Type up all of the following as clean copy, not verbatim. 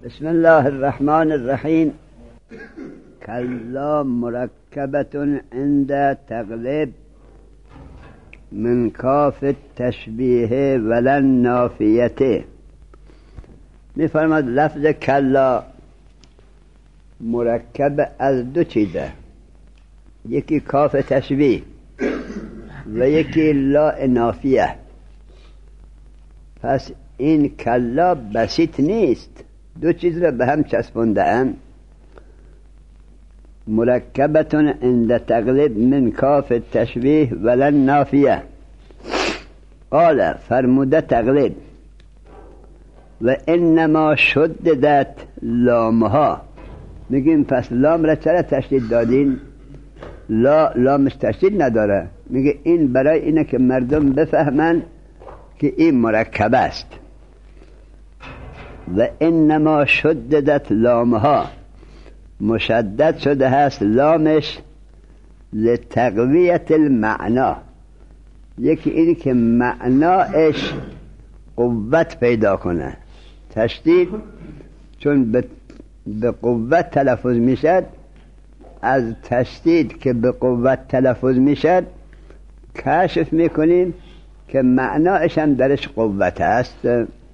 بسم الله الرحمن الرحیم. کلا مرکبة عند تغلب من کاف التشبیه ولن نافیته. می‌فرماید لفظ کلا مرکب از دو چیزه، یکی کاف تشبیه و یکی لا نافیه. پس این کلا بسیط نیست، دو چیز را به هم چسبونده اند. مرکبتون عند تغلب من کاف تشبیه ولن نافیه. قال فرموده تغلب و انما شددت لامها. میگیم پس لام را چرا تشدید دادین؟ لامش تشدید نداره. میگه این برای اینه که مردم بفهمن که این مرکب است. و انما شددت لامها، مشدد شده هست لامش لتقویت المعنا. یکی این که معناش قوت پیدا کنه. تشدید چون به قوت تلفظ میشد، از تشدید که به قوت تلفظ میشد کشف میکنیم که معناش هم درش قوت است.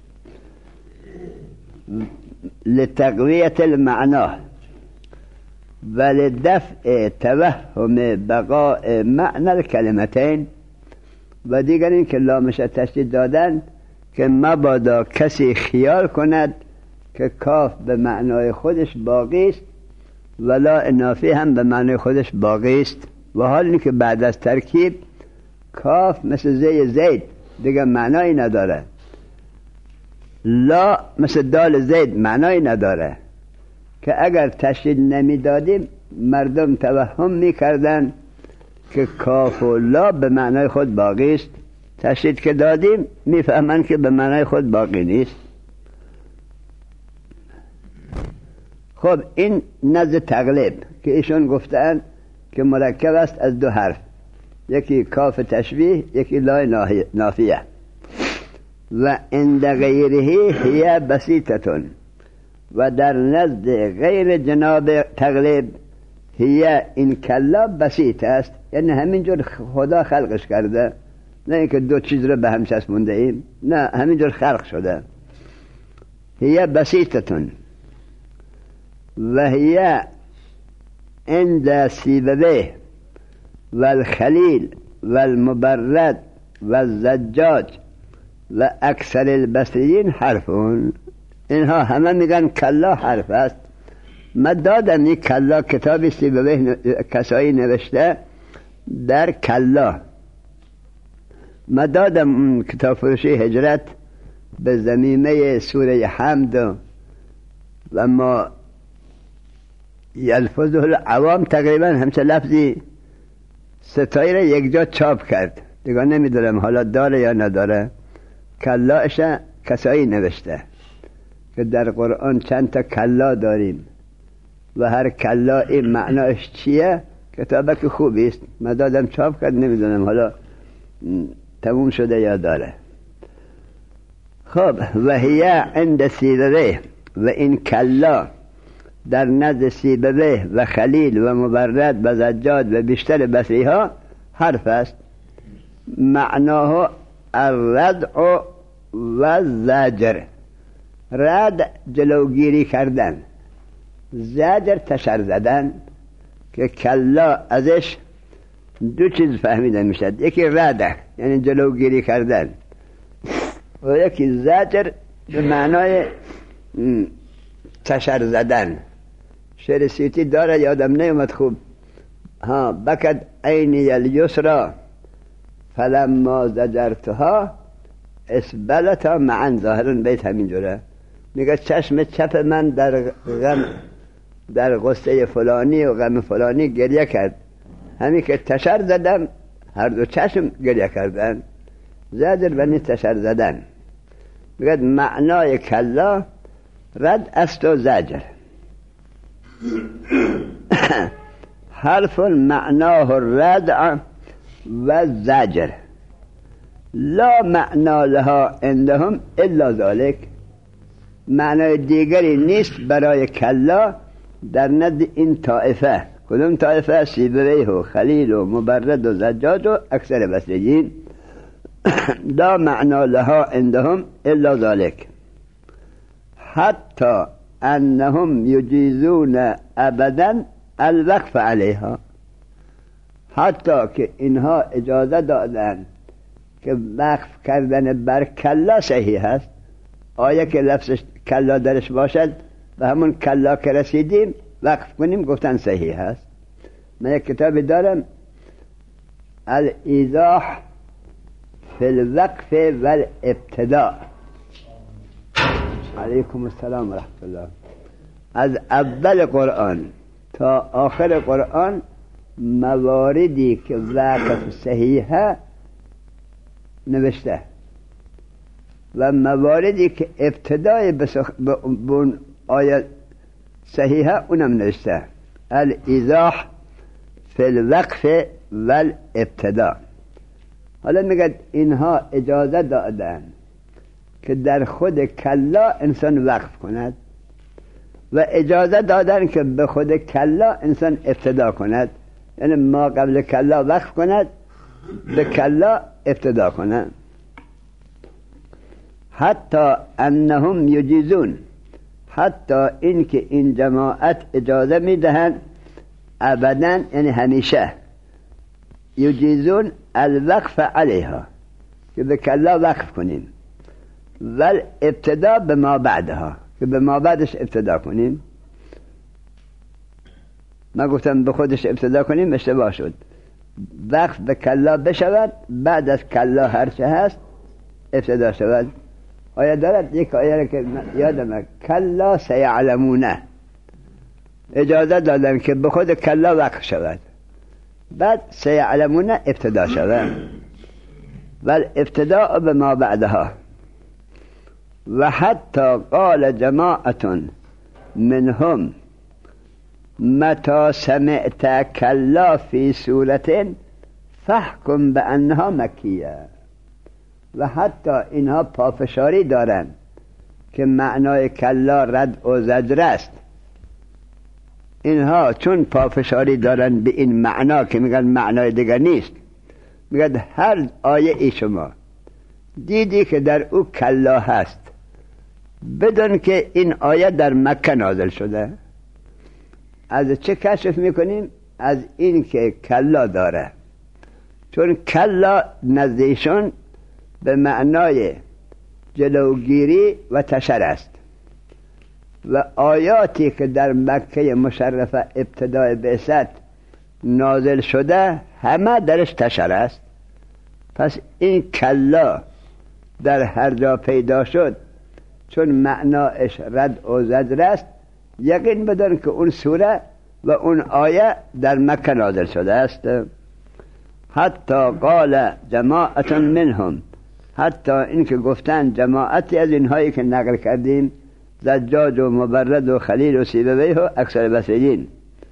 لتقویت المعنا ولدفع توهم بقاء معنی الکلمتین. و دیگر این که لامش تشدید دادن که مبادا کسی خیال کند که کاف به معنای خودش باقی است و لا نافی هم به معنای خودش باقی است. و حال که بعد از ترکیب کاف مثل زید دیگر معنایی نداره، لا مثل دال زید معنایی نداره، که اگر تشدید نمیدادیم مردم توهم میکردن که کاف و لا به معنای خود باقی است. تشدید که دادیم میفهمن که به معنای خود باقی نیست. خب این نزد تغلب که ایشون گفتن که مرکب است از دو حرف، یکی کاف تشبیه یکی لا نافیه. و عند غیره هی بسیطتون، و در نزد غیر جناب تغلب هی این کلا بسیط است، یعنی همینجور خدا خلقش کرده، نه اینکه دو چیز رو به هم چسبونده ایم، نه همینجور خلق شده. هی بسیطتون و هی عند سیبویه و الخلیل و المبرد و الزجاج و اکثر البصریین حرفون. اینها همه میگن کلا حرف است. من دادم این کلا کتابی سیبویه کسایی نوشته در کلا. من دادم کتاب فروشی هجرت به زمینه سوره حمد و ما یلفظه العوام تقریبا همچه لفظی ستایی را یک جا چاپ کرد. دیگه نمیدونم حالا داره یا نداره. کلاش کسایی نوشته که در قرآن چند تا کلا داریم و هر کلا این معناش چیه. کتابه که خوبی است، من دادم چاپ کرد، نمیدونم حالا تموم شده یا داره. خب و هی عند سیبویه، و این کلا در نزد سیبویه و خلیل و مبرد و زجاج و بیشتر بصری ها حرف است. معناه الردع و زجر. رد جلوگیری کردن، زجر تشر زدن، که کلا ازش دو چیز فهمیده میشد، یکی رد یعنی جلوگیری کردن و یکی زجر به معنای تشر زدن. شعر سیوطی داره، یادم نیومد خوب. بکد عینی الیسرا فلما زجرتها اسبلتا معن. ظاهرا بیت همین جوره. میگه چشم چپ من در غصه فلانی و غم فلانی گریه کرد، همین که تشر زدم هر دو چشم گریه کردن. زجر و نیز تشر زدن. میگه معنای کلا رد است و زجر. حرف معناه الردع و زجر لا معنا لها عندهم الا ذلك. معنای دیگری نیست برای کلا در نزد این طائفه. کدوم طائفه؟ سیبویه و خلیل و مبرد و زجاج و اکثر بصریین. لا معنا لها عندهم الا ذلك حتی انهم یجیزون ابدا الوقف علیها. حتی که اینها اجازه دادن که وقف کردن بر کلا صحیح است. آیا که لفظ کلا درش باشد و همون کلا که رسیدیم وقف کنیم، گفتن صحیح است. من یک کتابی دارم، الایضاح فی الوقف والابتداء. علیکم السلام و رحمت الله. از اول قرآن تا آخر قرآن مواردی که وقف صحیحه نوشته و مواردی که ابتدای بون آیت صحیحه اونم نوشته. الایضاح فی الوقف والابتداء. حالا میگه اینها اجازه دادن که در خود کلا انسان وقف کند و اجازه دادن که به خود کلا انسان ابتدا کند. یعنی ما قبل کلا وقف کند، به کلا ابتدا کند. حتی انهم یجیزون، حتی این که این جماعت اجازه میدهند ابدا، یعنی همیشه، یجیزون الوقف علیها، که به کلا وقف کنیم، ول ابتدا به ما بعدها، که به ما بعدش ابتدا کنیم. ما گفتم به خودش ابتدا کنیم، اشتباه شد. وقف به کلا بشود، بعد از کلا هرچه هست ابتدا شود. آیا دارد یک آیه که یادم کلا سیعلمونه، اجازه دادن که به خود کلا وقف شود، بعد سیعلمونه ابتدا شود. ول ابتدا به ما بعدها. و حتی قال جماعت منهم متى سمعت کلا فی سورة فحکم بانها مکیه. و حتی اینها پافشاری دارن که معنای کلا رد و زجر است. اینها چون پافشاری دارن به این معنا که میگن معنای دیگر نیست، میگن هر آیه ای شما دیدی که در او کلا هست، بدون که این آیه در مکه نازل شده. از چه کشف میکنیم؟ از این که کلا داره، چون کلا نزدیشون به معنای جلوگیری و تشر است و آیاتی که در مکه مشرفه ابتدای بعثت نازل شده همه درش تشر است. پس این کلا در هر جا پیدا شد، چون معناش رد و زجر است، یقین بدان که اون سوره و اون آیه در مکه نازل شده است. حتی قال جماعت منهم، حتی این که گفتن جماعتی از اینهایی که نقل کردیم، زجاج و مبرد و خلیل و سیبویه و اکثر بصریین،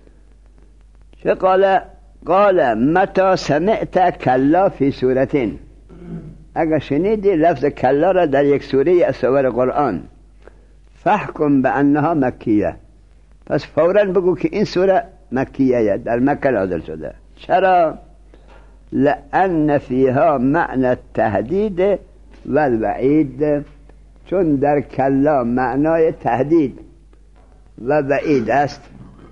چه قال متى سمعت کلا فی سورة، اگر شنیدی لفظ کلا را در یک سوره از سور قرآن، فحکم بانها مکیه، پس فوراً بگو که این سوره مکیه، در مکه نازل شده. چرا؟ لأن فیها معنی التهدید و الوعید، چون در کلا معنای تهدید و وعید است.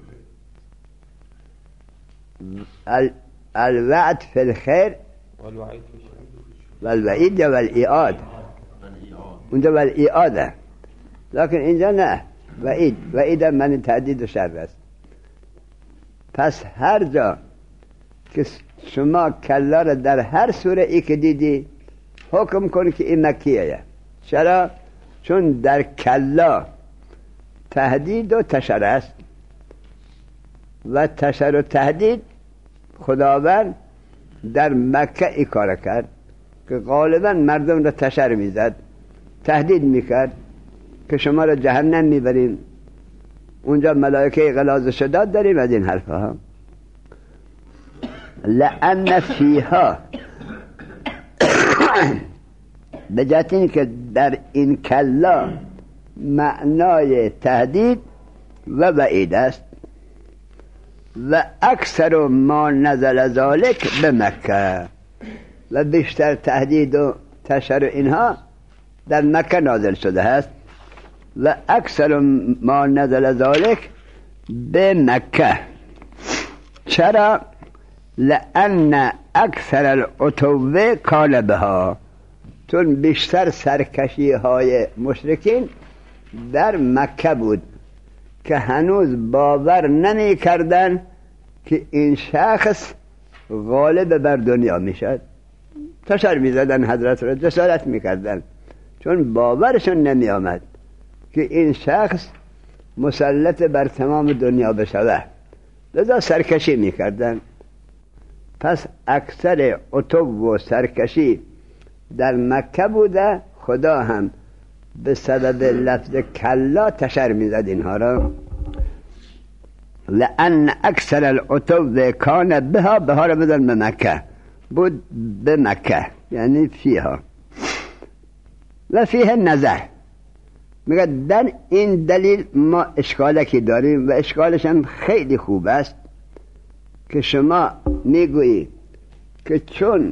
الوعد فی الخیر و الوعید یا والایاد، اونجا والایاده، لکن اینجا نه، وعید من تهدید و شر است. پس هر جا که شما کلا را در هر سوره ای که دیدی حکم کن که این مکیه. چرا؟ چون در کلا تهدید و تشر است و تشر و تهدید خداوند در مکه ای کار کرد که غالبا مردم را تشر میزد، تهدید میکرد که شما را جهنم میبریم، اونجا ملائکه غلاظ شداد داریم از این حرفها هم. لأن فیها، بجات این که در این کلا معنای تهدید و وعید است و اکثر ما نزل ذلك به مکه و بیشتر تهدید و تشر اینها در مکه نازل شده است و اکثر ما نزل ذلك به مکه. چرا؟ لأن اکثر العتو کان بها، چون بیشتر سرکشی های مشرکین در مکه بود که هنوز باور نمی کردن که این شخص غالب بر دنیا می شد. تشر می زدن حضرت را، جسارت می کردن، چون باورشون نمی آمد که این شخص مسلط بر تمام دنیا بشود، لذا سرکشی می کردن. پس اکثر عتو و سرکشی در مکه بوده. خدا هم به سبب لفظ کلا تشر می زد اینها را. لأن اکثر العتو کان بها، بها را بدن به مکه، بود به مکه یعنی فیها. و فیه نظر، میگه در این دلیل ما اشکالکی داریم و اشکالش هم خیلی خوب است که شما میگویی که چون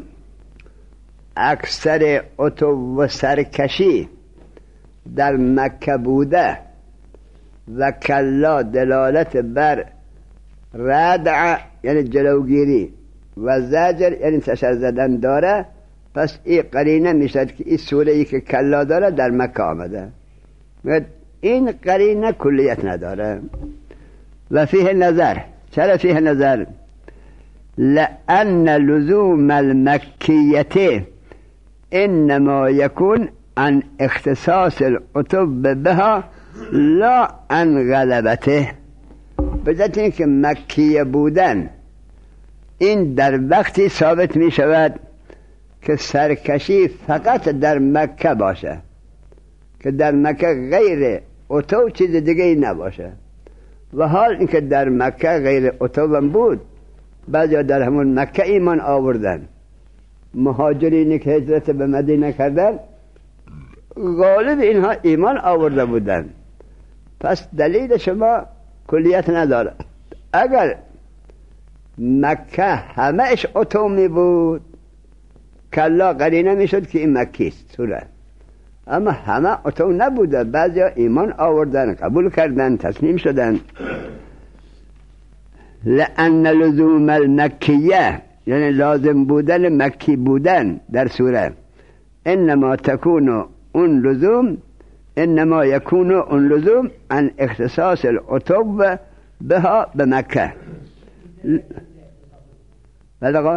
اکثر عتو و سرکشی در مکه بوده و کلا دلالت بر ردع یعنی جلوگیری و زجر یعنی تشر زدن داره، پس این قرینه میشد که این سوره ای که کلا داره در مکه آمده. این قرینه کلیت نداره. و فیه نظر، چرا فیه نظر؟ لأن لزوم المکیته انما یکون عن اختصاص العتو بها لا عن غلبته. بجد این که مکیه بودن این در وقتی ثابت می شود که سرکشی فقط در مکه باشه، که در مکه غیر عتو چیز دیگه ای نباشه. و حال اینکه در مکه غیر عتو هم بود، بعضی در همون مکه ایمان آوردن. مهاجرینی که هجرت به مدینه کردن غالب اینها ایمان آورده بودن. پس دلیل شما کلیت نداره. اگر مکه همهش عتو می بود کلا قرینه می شد که این مکیست سوره. اما همه عتو نبوده، بعضی ایمان آوردن، قبول کردن، تسلیم شدن. لأن لزوم المکیه یعنی لازم بودن مکی بودن در سوره انما تکون اون لزوم انما یکون اون لزوم عن اختصاص العتو بها به مکه. بله آقا،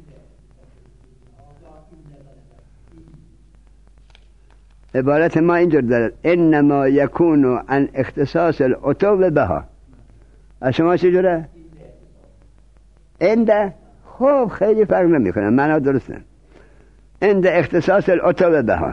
عبارت ما اینجور دارد انما یکون عن اختصاص العتو بها. شما چی جوره؟ انده خب خیلی فرق نمی کنه، معنا درسته. عند اختصاص العتو بها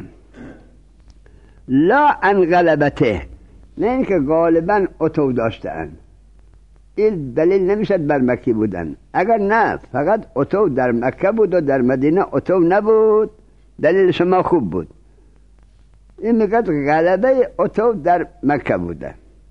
لا عن غلبته، نه اینکه غالبا عتو داشتن. این دلیل نمیشد بر مکی بودن. اگر نه فقط عتو در مکه بود و در مدینه عتو نبود، دلیل شما خوب بود. این میگه غلبه عتو در مکه بوده.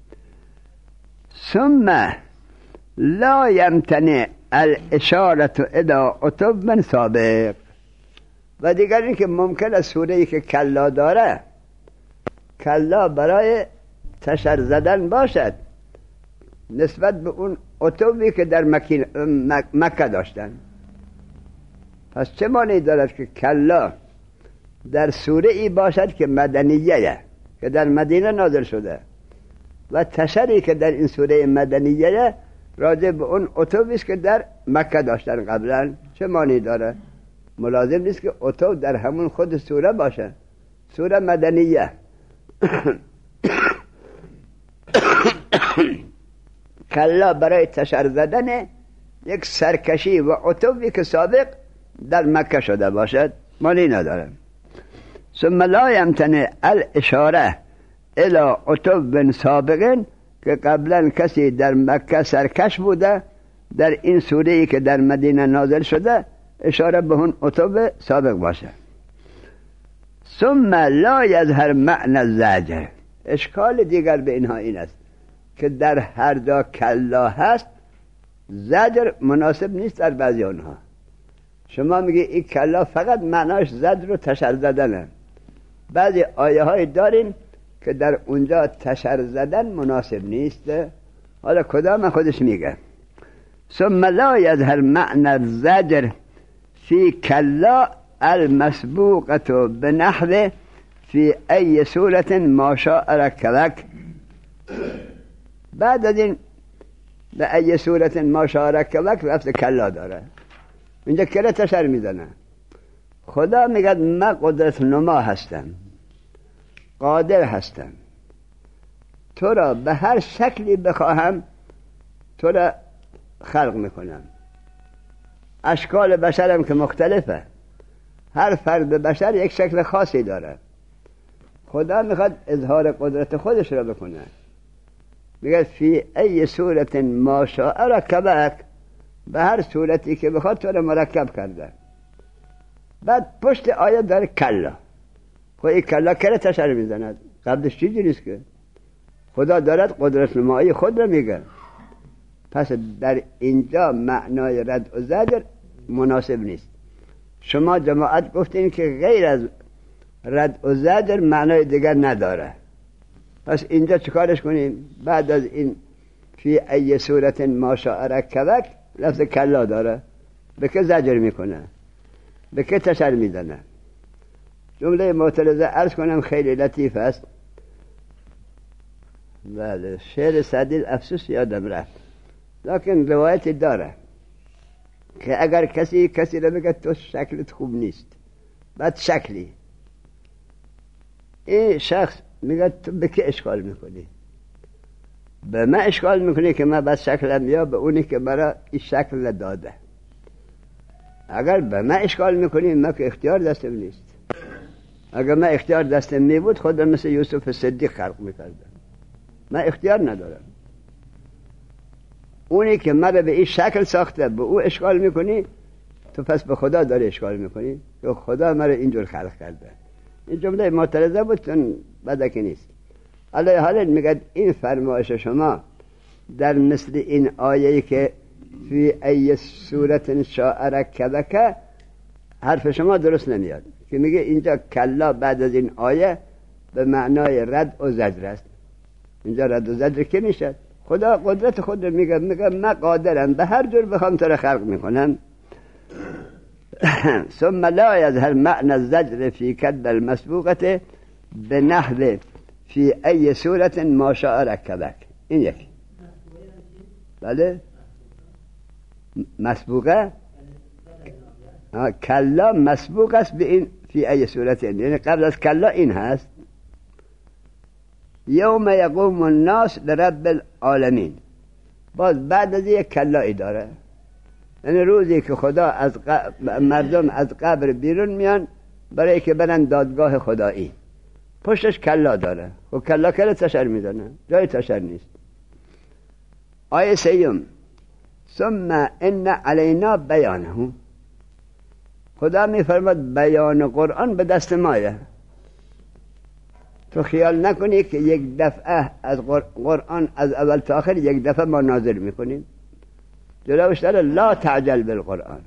ثم لا یمتنع الاشاره الى عتو من سابق. و دیگر این که ممکن است سوره‌ای که کلا داره کلا برای تشر زدن باشد نسبت به اون عتوی که در مکه داشتن. پس چه معنی دارد که کلا در سوره ای باشد که مدنیه، که در مدینه نازل شده، و تشری که در این سوره مدنیه راجع به اون عتوی است که در مکه داشتن قبلا؟ چه معنی داره؟ ملازم نیست که عتو در همون خود سوره باشه. سوره مدنیه کلا برای تشر زدن یک سرکشی و عتوی که سابق در مکه شده باشد معنی نداره. ثم لا یمتنع الاشاره الى عتو سابق، که قبلا کسی در مکه سرکش بوده، در این سوره ای که در مدینه نازل شده اشاره به اون عتو سابق باشه. ثم لا یظهر معنی الزجر، اشکال دیگر به اینها این است که در هر جا کلا هست زجر مناسب نیست در بعضی آنها. شما میگی این کلا فقط معناش زجر و تشر زدنه. بعضی آیه های داریم که در اونجا تشر زدن مناسب نیست. حالا کدام خودش میگه ثم لا یظهر معنی الزجر فی کلا المسبوقة بنحو فی ای صورت ما شاء رکبک. بعد از این به ای صورت ما شاء رکبک لفظ کلا داره. اینجا کلا تشر میزنه. خدا میگه من قدرت نما هستم، قادر هستم، تو را به هر شکلی بخواهم تو را خلق میکنم. اشکال بشرم که مختلفه، هر فرد بشر یک شکل خاصی داره. خدا میخواد اظهار قدرت خودش را بکنه. میگه فی ای صورت ما شاء رکبک، به هر صورتی که بخواد تو را مرکب کرده. بعد پشت آیه داره کلا. خب این کلا کلا تشر میزند، قبلش چیزی نیست که. خدا دارد قدرت نمایی خود را میگه. پس در اینجا معنای رد و زجر مناسب نیست. شما جماعت گفتین که غیر از رد و زجر معنای دیگر نداره. پس اینجا چیکارش کنیم؟ بعد از این فی ای صورت ما شاء رکبک لفظ کلا داره. به که زجر میکنه؟ به که تشر میزنه؟ جمله معترضه عرض کنم خیلی لطیف است. بله شعر سعدی افسوس یادم رفت، لکن روایتی داره که اگر کسی رو بگه تو شکلت خوب نیست، بعد شکلی، این شخص میگه تو به که اشکال میکنی؟ به من اشکال میکنی که من بس شکلم یا به اونی که مرا این شکل داده؟ اگر به من اشکال میکنی من که اختیار دستم نیست. اگر من اختیار دستم میبود خودم مثل یوسف صدیق خلق میکردم. من اختیار ندارم. اونی که مرا به این شکل ساخته به او اشکال میکنی، تو پس به خدا داری اشکال میکنی که خدا مرا اینجور خلق کرده. این جمله معترضه بود چون بدکی نیست. علی حال میگه این فرمایش شما در مثل این آیه‌ای که فی ای صورت شاء رکبک، حرف شما درست نمیاد که میگه اینجا کلا بعد از این آیه به معنای رد و زجر است. اینجا رد و زجر که میشه؟ خدا قدرت خود میگه من قادرم به هر جور بخوام تو را خلق میکنم. ثم لا یظهر معنی الزجر فی کذب المسبوقة بنحو فی ای صورت ما شاء رکبک. این یکی. بله مسبوقه کلا مسبوق است به این فی ای صورت، یعنی قبل از کلا این هست یوم یقوم الناس لرب العالمین. باز بعد از یک کلایی داره، یعنی روزی که خدا از مردم از قبر بیرون میان برای که برن دادگاه خدایی، پشتش کلا داره. و کلا تشر میزنه، جای تشر نیست. آیه سیوم ثم ان علینا بیانه. خدا میفرماد بیان قرآن به دست مایه. تو خیال نکنی که یک دفعه از قرآن از اول تا آخر یک دفعه ما نازل میکنیم. جلوش داره لا تعجل بالقرآن.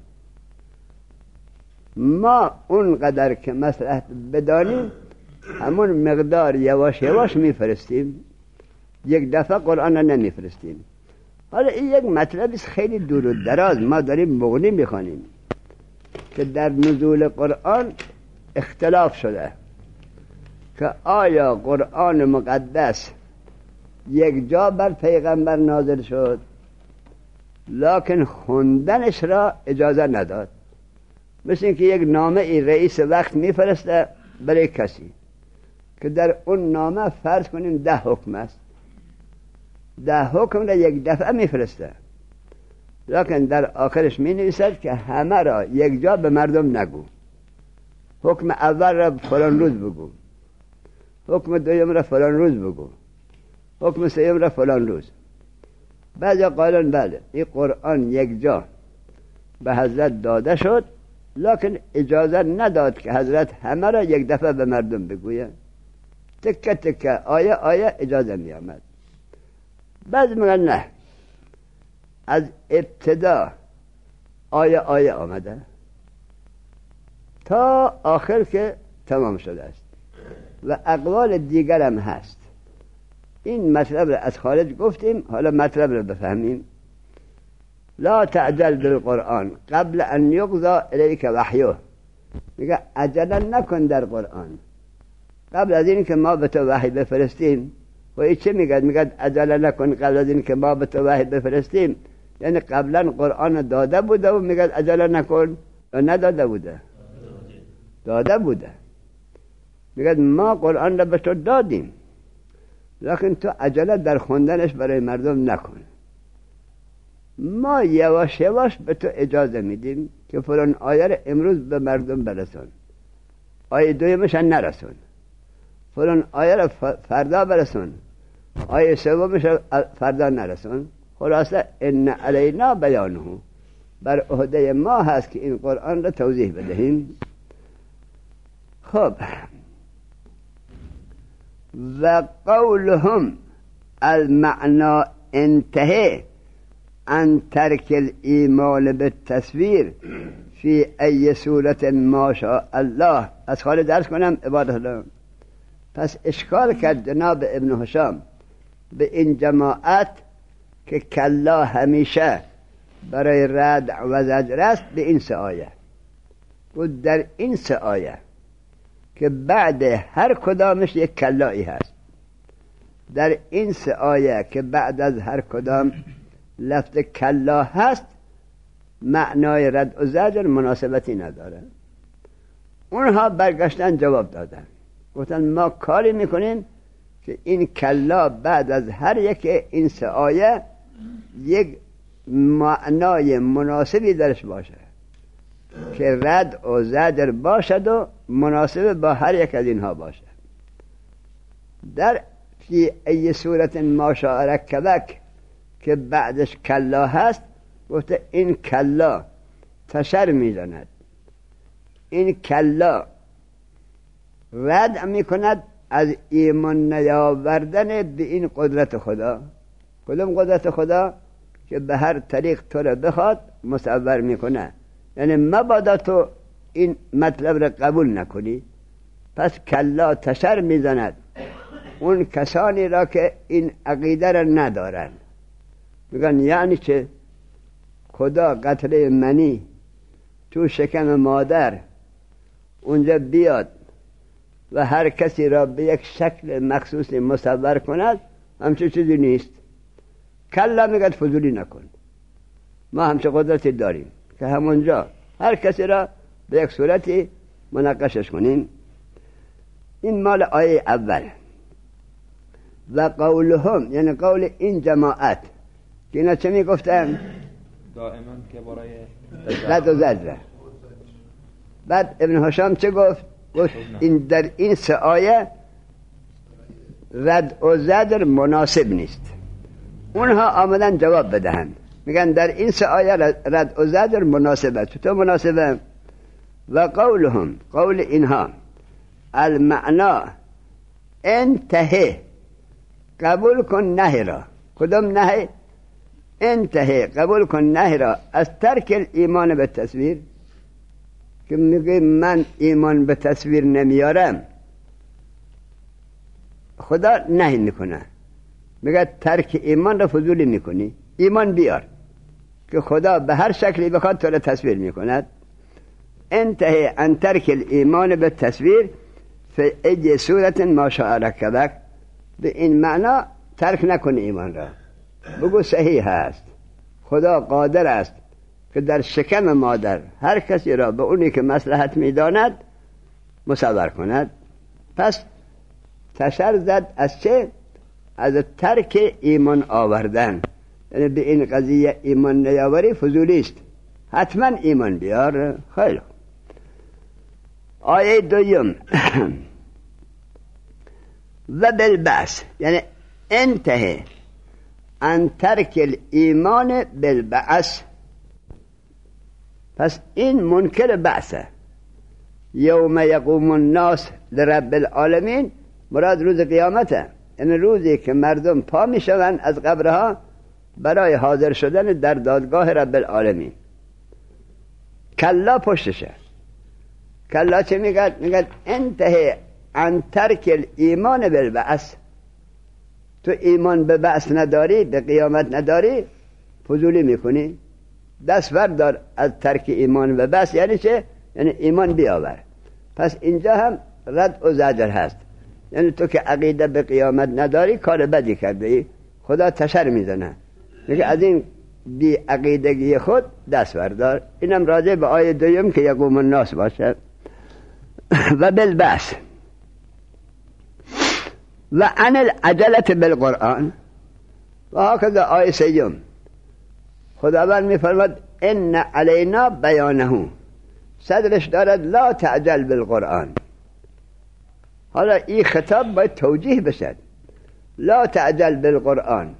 ما اونقدر که مصلحت بدانیم همون مقدار یواش یواش میفرستیم، یک دفعه قرآن رو نمیفرستیم. حالا این یک مطلب است خیلی دور و دراز. ما داریم مغنی میخوانیم که در نزول قرآن اختلاف شده که آیا قرآن مقدس یک جا بر پیغمبر نازل شد لکن خوندنش را اجازه نداد. مثل اینکه یک نامه ای رئیس وقت میفرسته برای کسی که در اون نامه فرض کنیم 10 حکم است، 10 حکم را یک دفعه میفرسته، لکن در آخرش می نویسد که همه را یک جا به مردم نگو. حکم اول را فلان روز بگو، حکم دوم را فلان روز بگو، حکم سوم را فلان روز. بعضی قائلن بله این قرآن یک جا به حضرت داده شد لکن اجازه نداد که حضرت همه را یک دفعه به مردم بگوید. تکه تکه آیه اجازه می آمد. بعض میگن نه، از ابتدا آیه آمده تا آخر که تمام شده است و اقوال دیگر هم هست. این مطلب را از خارج گفتیم، حالا مطلب را بفهمیم. لا تعجل بالقرآن قبل ان یقضى الیک وحیه. میگه عجله نکن در قرآن قبل از این که ما به تو وحی بفرستیم. و این چه میگه؟ میگه عجله نکن قبل از این که ما به تو وحی بفرستیم، یعنی قبلا قرآن داده بوده و میگه عجله نکن، و نداده بوده؟ داده بوده. میگه ما قرآن را به تو دادیم، لکن تو عجله در خوندنش برای مردم نکن. ما یواش یواش به تو اجازه میدیم که فلان آیه را امروز به مردم برسون، آیه دویمش نرسون، فلان آیه را فردا برسون، آیه سومش فردا نرسون. خلاصه ان علینا بیانه، بر عهده ما هست که این قرآن را توضیح بدهیم. خب و قولهم المعنى انتهى عن ترک الایمان بالتصویر فی ای صورت ما شاء الله. از خاله درس کنم عبادت الله. پس اشکال کرد جناب ابن هشام به این جماعت که کلا همیشه برای ردع و زجر است به این سه آیه. و در این سه آیه که بعد هر کدامش یک کلایی هست، در این سه آیه که بعد از هر کدام لفظ کلا هست، معنای رد و زجر مناسبتی نداره. اونها برگشتن جواب دادن، گفتن ما کاری میکنیم که این کلا بعد از هر یک این سه آیه یک معنای مناسبی درش باشه که رد و زجر باشد و مناسب با هر یک از اینها باشه. در فی ای صورت ما شاء رکبک که بعدش کلا هست، گفته این کلا تشر میزند، این کلا رد میکند از ایمان نیاوردن به این قدرت خدا. کدوم قدرت خدا؟ که به هر طریق تو را بخواد مصور میکنه. یعنی مبادا تو این مطلب را قبول نکنی. پس کلا تشر میزند اون کسانی را که این عقیده را ندارن. میگن یعنی چه؟ خدا قطره منی تو شکم مادر اونجا بیاد و هر کسی را به یک شکل مخصوصی مصور کند، همچه چیزی نیست. کلا میگد فضولی نکن، ما همچه قدرتی داریم که همونجا هر کسی را به یک صورتی مناقشش کنیم. این مال آیه اول. و قولهم یعنی قول این جماعت که اینا چه میگفتن؟ دائما که برای رد و زجر. بعد ابن هشام چه گفت؟ گفت این در این سه آیه رد و زجر مناسب نیست. اونها آمدن جواب بدهند، میگن در این سه آیه رد و زجر مناسبه. چطور مناسبه؟ و قولهم قول اینها المعنا انتهی قبول کن نهی را. کدام نهی؟ انتهی قبول کن نهی را از ترک ایمان به تصویر. که میگه من ایمان به تصویر نمیارم، خدا نهی میکنه، میگه ترک ایمان را فضولی میکنی، ایمان بیار که خدا به هر شکلی بخواد تو را تصویر میکند. انتهی عن ترک الایمان به تصویر فی ای صورت ما شاء رکبک. به این معنا ترک نکن ایمان را، بگو صحیح است، خدا قادر است که در شکم مادر هر کسی را به اونی که مصلحت میداند مصور کند. پس تشر زد از چه؟ از ترک ایمان آوردن. یعنی به این قضیه ایمان نیاوری فضولی است، حتما ایمان بیار. خیلی آیه دوم و بالبعث یعنی انتهی عن ترک الایمان بالبعث. پس این منکر بعثه. یوم یقوم الناس لرب العالمین مراد روز قیامته، این روزی که مردم پا میشوند از قبرها برای حاضر شدن در دادگاه رب العالمین. کلا پشتشه. کلا چه میگد؟ میگد انتهی عن ترک الایمان بالبعث. تو ایمان به بعث نداری، به قیامت نداری، فضولی میکنی. دست بردار از ترک ایمان به بعث. یعنی چه؟ یعنی ایمان بیاور. پس اینجا هم رد و زجر هست. یعنی تو که عقیده به قیامت نداری کار بدی کرده ای، خدا تشر میزنه، میگه از این بی عقیدگی خود دست بردار. اینم راجع به آیه دوم که یقوم الناس باشه. و بالبعث و عن العجلة بالقرآن. و هكذا آیه سیوم خداوند میفرماد ان علینا بیانه، صدرش دارد لا تعجل بالقرآن. حالا این خطاب باید توجیه بشد. لا تعجل بالقرآن،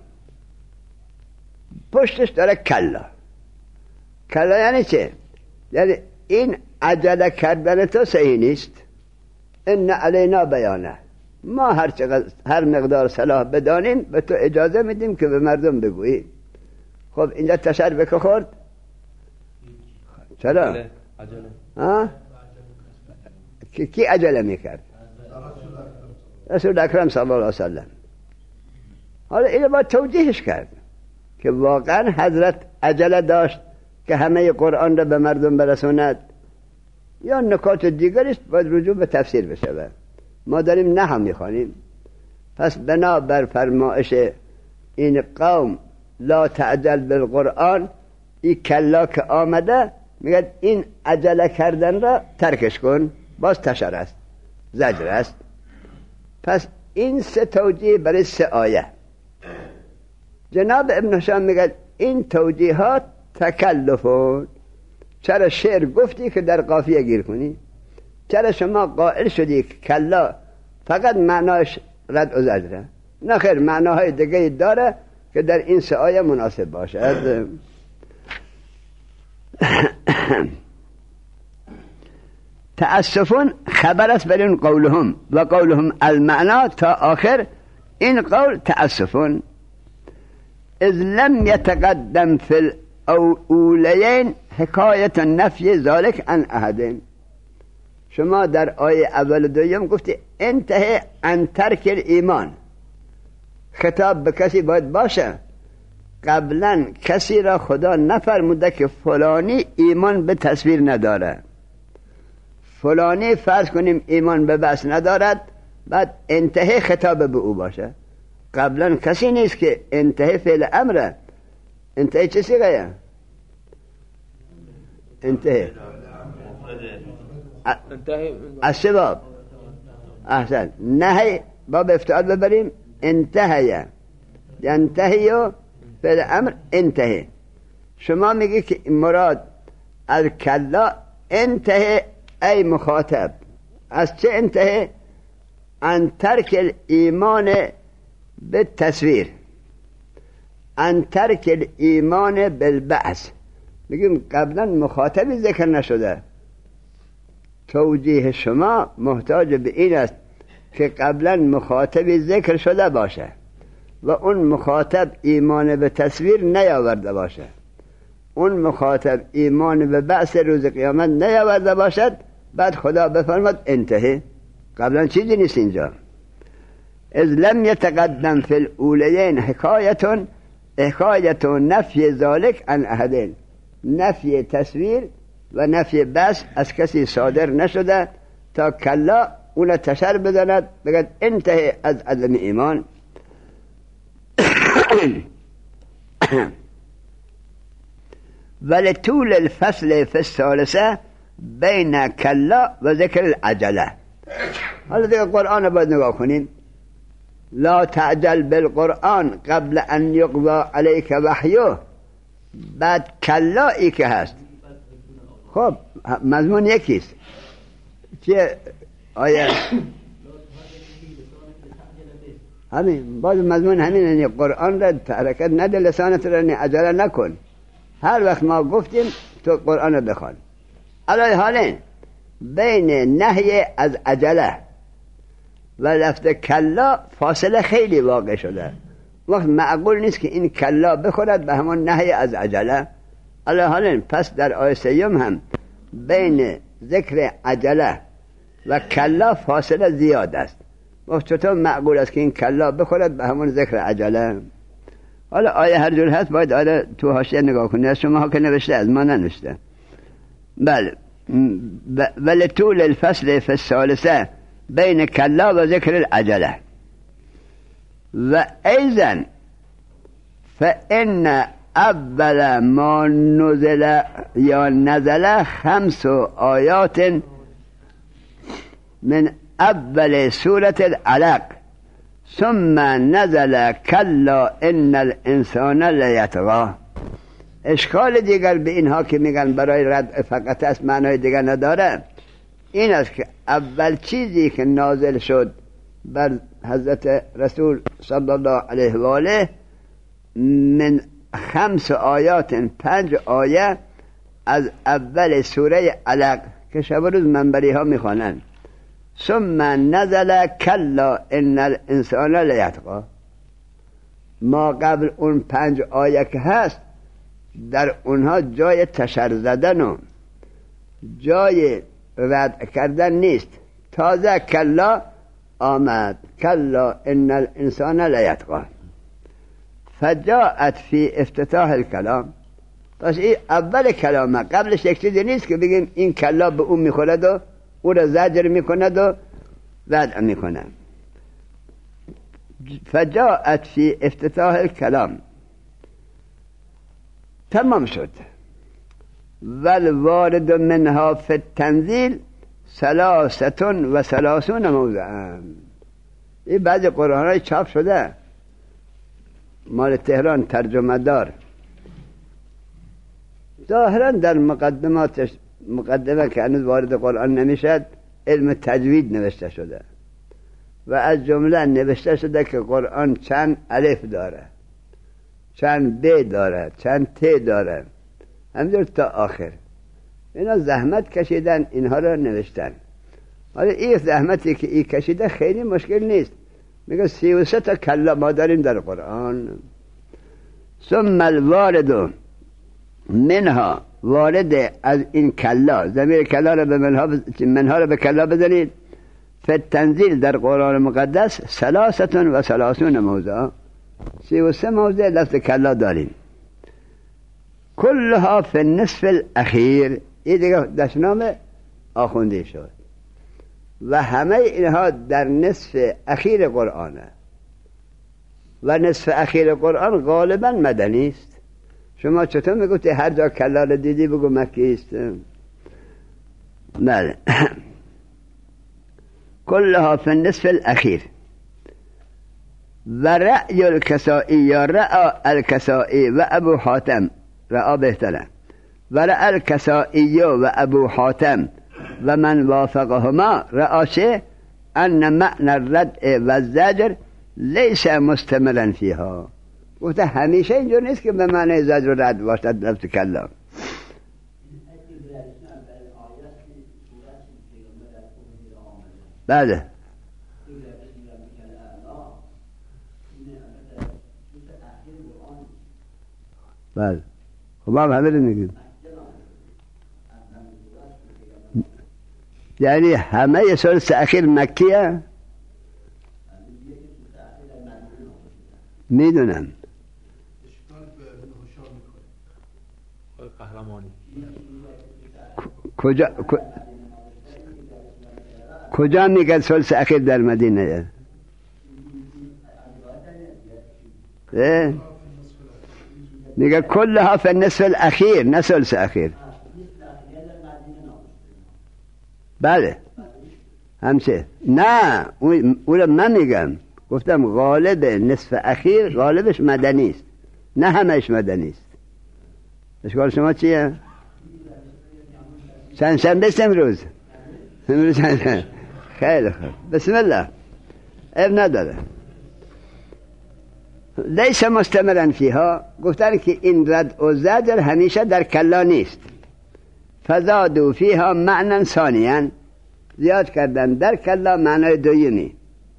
پشتش داره کلا. کلا یعنی چه؟ یعنی این عجله کردن تو صحیح نیست. ان علینا بیانه، ما هر مقدار صلاح بدانیم به تو اجازه میدیم که به مردم بگویی. خب اینجا تشر بکه خورد. چرا؟ عجله. کی عجله میکرد؟ رسول اکرم صلی الله علیه وسلم. حالا اینو باید توجیهش کرد که واقعا حضرت عجله داشت که همه قرآن را به مردم برسوند، یا نکات دیگری است باید رجوع به تفسیر بشه. ما داریم نه هم میخوانیم. پس بنا بر فرمایش این قوم لا تعجل بالقرآن، این کلا که آمده میگه این عجله کردن را ترکش کن. باز تشر است، زجر است. پس این سه توجیه برای سه آیه. جناب ابن هشام میگه این توجیهات تکلفون. چرا شعر گفتی که در قافیه گیر کنی؟ چرا شما قائل شدی که کلا فقط معناش رد و زجره؟ نه خیر، معناهای دیگه داره که در این سه آیه مناسب باشد. تأسفون خبر است بر این قولهم و قولهم المعنا تا آخر این قول تأسفون. اذ لم يتقدم في الاولین حکایت نفی ذالک عن احدین. شما در آیه اول و دوم گفتی انتهی عن ترک ایمان. خطاب به کسی باید باشه. قبلا کسی را خدا نفرموده که فلانی ایمان به تصویر نداره، فلانی فرض کنیم ایمان به بس ندارد، بعد انتهی خطاب به او باشه. قبلا کسی نیست که انتهی فعل امره. انتهی چه سیغه؟ انتهی السباب. احسن. نهی باب افتعال ببریم. انتهی ینتهی فعل امر انتهی. شما میگی که مراد از کلا انتهی ای مخاطب. از چه انتهی؟ عن ترک الایمان بالتصویر، عن ترک الایمان بالبعث. میگیم قبلا مخاطبی ذکر نشده. توجیه شما محتاج به این است که قبلا مخاطبی ذکر شده باشه و اون مخاطب ایمان به تصویر نیاورده باشه، اون مخاطب ایمان به بعث روز قیامت نیاورده باشد، بعد خدا بفرماد انتهی. قبلا چیزی نیست اینجا. اذ لم يتقدم في الاولین حکایت نفی ذالک عن احدین. نفی تصویر و نفی بس از کسی صادر نشده تا کلا اون تشر بزند بگد انتهی از عدم ایمان. ولی طول الفصل فی الثالثه بین کلا و ذکر العجله. حالا دیگه قرآن باید نگاه کنیم. لا تعجل بالقرآن قبل ان یقضى علیک وحیه، بعد کلا ای که هست. خب مضمون یکیست. چه آیه همین باز مضمون همین، یعنی قرآن را حرکت نده، لسانت را عجله نکن. هر وقت ما گفتیم تو قرآن را بخوان. علی حالین بین نهی از عجله و لفظ کلا فاصله خیلی واقع شده. وقت معقول نیست که این کلا بخورد به همون نهی از عجله. حالا پس در آیه 3 هم بین ذکر عجله و کلا فاصله زیاد است. وقت چطور معقول است که این کلا بخورد به همون ذکر عجله؟ حالا آیه هر جور هست باید آیه تو حاشیه نگاه کنید. از شما ها که نوشته، از ما ننوشته. بله. ولطول الفصل فی الثالثه بین کلا و ذکر العجله و ایضا فإن اول ما نزل یا نزل 5 آیات من اول سورة العلق ثم نزل کلا ان الانسان لیطغی. اشکال دیگر به اینها که میگن برای رد فقط است، معنای دیگر نداره. این است که اول چیزی که نازل شد بر حضرت رسول صلی الله علیه و آله من 5 آیات 5 آیه از اول سوره علق که شب روز منبری ها میخوانند. ثم نزل کلا ان الانسان لیطغی. ما قبل اون 5 آیه که هست در اونها جای تشر زدن و جای رد کردن نیست. تازه کلا آمد، کلا ان الانسان لیطغی فجاءت فی افتتاح الکلام. پس این اول کلامه، قبلش یک چیزی نیست که بگیم این کلا به اون میخورد و او را زجر میکند و رد میکند. فجاءت فی افتتاح الکلام تمام شد. والوارد منها فی التنزیل 33 موضعا. این بعض قرآن های چاپ شده مال تهران ترجمه دار، ظاهرا در مقدماتش، مقدمه که هنوز وارد قرآن نمیشد، علم تجوید نوشته شده و از جمله نوشته شده که قرآن چند الف داره، چند ب داره، چند ت داره، همینطور تا آخر. اینا زحمت کشیدن اینها رو نوشتن. حالا این زحمتی که این کشیده خیلی مشکل نیست. میگه 33 تا کلا ما داریم در قرآن. ثم الوارد منها، وارد از این کلا، ضمیر کلا رو به منها رو به کلا بزنید. فی تنزیل در قرآن مقدس 33 موضع، 33 موضع لفظ کلا داریم. کلها فی النصف الاخیر. این دیگه دشنام آخوندی شد و همه اینها در نصف اخیر قرآنه و نصف اخیر قرآن غالبا مدنی است. شما چطور میگوتی هر جا کلا رو دیدی بگو مکی است؟ بله. کلها فی النصف الاخیر. و رأی الکسائی یا رأى الکسائی و ابو حاتم، رأى بهتره، و رأى الکسائی و ابو حاتم و من وافقهما رأى چه؟ ان معنی الردع و الزجر لیس مستمرا فیها. گفته همیشه اینجور نیست که به معنی زجر و رد باشد لفظ کلا. بله بله. خب ما همه رو میگیم، یعنی همه سلس اخیر مکیه. میدونم کجا میگه سلس اخیر در مدینه؟ میگه کلها فی النصف الاخیر، نه سلس اخیر. بله همچه نه، اون من میگم، گفتم غالب نصف اخیر غالبش مدنی است، نه همش مدنی است. اشکال شما چیه؟ چند شنبه است امروز؟ خیلی خوب، بسم الله. اب نداره. لیس مستمرا فیها، گفتن که این رد و زجر همیشه در کلا نیست. فزادوا فیها معنی ثانیا، زیاد کردن در کلا معنی دویمی.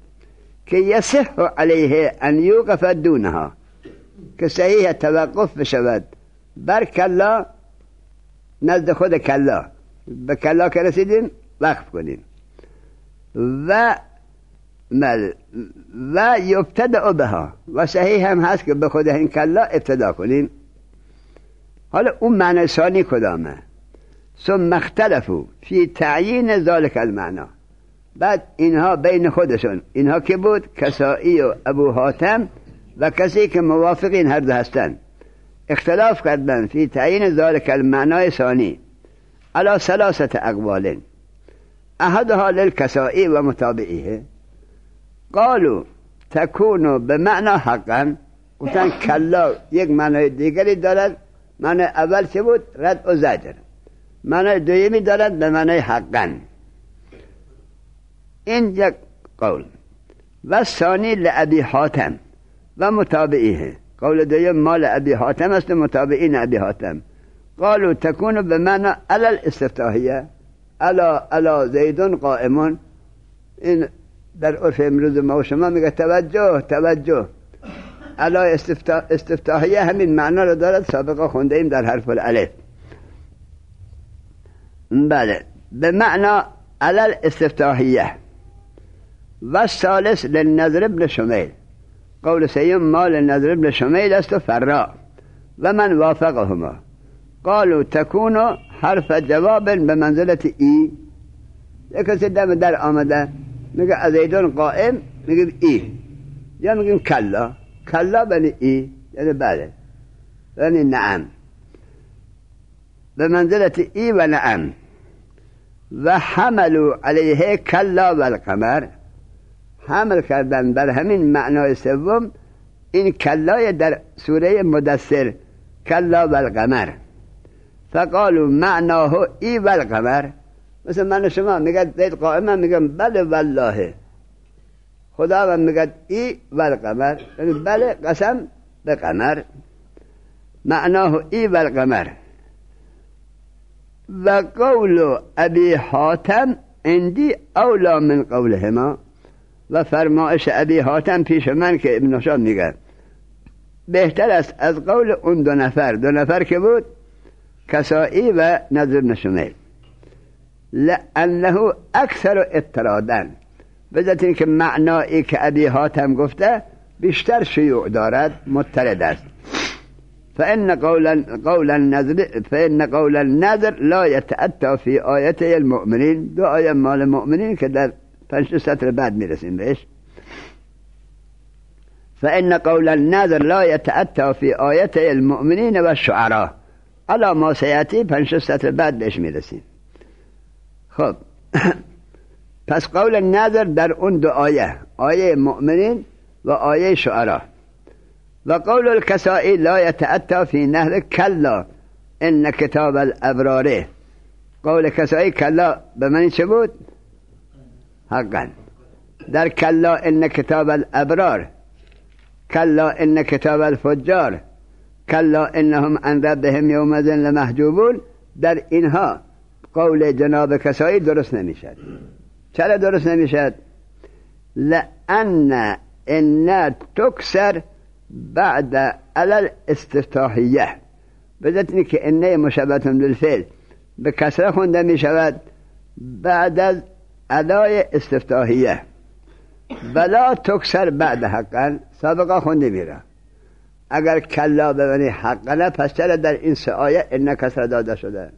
که یصح علیه ان یوقف دونها، که صحیح توقف بشود بر کلا نزد خود کلا، به کلا که رسیدیم وقف کنیم و یبتدأ بها، و صحیح هم هست که به خود این کلا ابتدا کنیم. حالا اون معنی ثانی کدامه؟ ثم اختلفوا فی تعیین ذلک المعنی. بعد اینها بین خودشون، اینها که بود کسائی و ابو حاتم و کسی که موافقین هر دو هستن، اختلاف کردن فی تعیین ذلک المعنی ثانی علی ثلاثه اقوال، احدها للکسائی و متابعیه. قالوا تکون بمعنی حقا، گفتن کلا یک معنی دیگری دارد. معنی اول چه بود؟ رد و زجر. معنی دویمی دارد به معنی حقا. این یک قول. و ثانی لابی حاتم و متابعیه، قول دویم مال ابی حاتم است و متابعین ابی حاتم. قالوا تکون بمعنی علی الاستفتاحیه، علی زیدون قائمون. این در عرف امروز ما و شما میگه توجه علی استفتاحیه همین معنا رو دارد. سابقا خونده ایم در حرف الالف. بله، به معنا علی الاستفتاحیه. و ثالث للنضر بن شمیل، قول سیم مال النضر بن شمیل است و فرا و من وافقهما. قالوا تكون حرف جواب به منزلت ای. یک کسی دم در آمده میگه ازیدون قائم، میگه ای، یا میگیم کلا بنی ای، یعنی بله، یعنی نعم، به منزلت ای و نعم. و حملوا علیه کلا و القمر، حمل کردن بر همین معنای سوم این کلای در سوره مدثر، کلا و القمر. فقالوا معناه ای و القمر. مثل من شما میگه زید قائم، میگم بله والله. خدا من میگه ای و القمر، یعنی بله قسم به قمر. معناه ای و القمر. و قول ابی حاتم عندی اولا من قولهما، و فرمایش ابی حاتم پیش من که ابن هشام میگه بهتر است از قول اون دو نفر که بود کسائی و نضر بن شمیل، لانه اکثر اضطرادن، بذات این که معنایی که ابی حاتم گفته بیشتر شیوع دارد، مضطرد است. فإن قول النذر لا يتأتى في آیته المؤمنین، دو آیه مال مؤمنین که در 5 سطر بعد میرسیم بهش. فإن قول النذر لا يتأتى في آیته المؤمنین و الشعراء، علا ما سیأتی 5 سطر بعد بهش میرسیم. خب پس قول النذر در اون دو آیه مؤمنین و آیه شعراء. و قول الکسائی لا یتأتی فی نحو کلا ان کتاب الابرار. قول کسائی کلا به معنی چه بود؟ حقا. در کلا ان کتاب الابرار، کلا ان کتاب الفجار، کلا انهم عن ربهم یومئذ لمحجوبون، در اینها قول جناب کسائی درست نمیشد. چرا درست نمیشد؟ لأن ان تکسر بعد علل استفتاحیه، بذات اینه که انه مشبهه بالفعل به کسره خونده می شود بعد از علای استفتاحیه، ولا تکسر بعد حقا، سابقا خونده میره. اگر کلا به معنی حقا، پس چرا در این 3 آیه ان کسره داده شده؟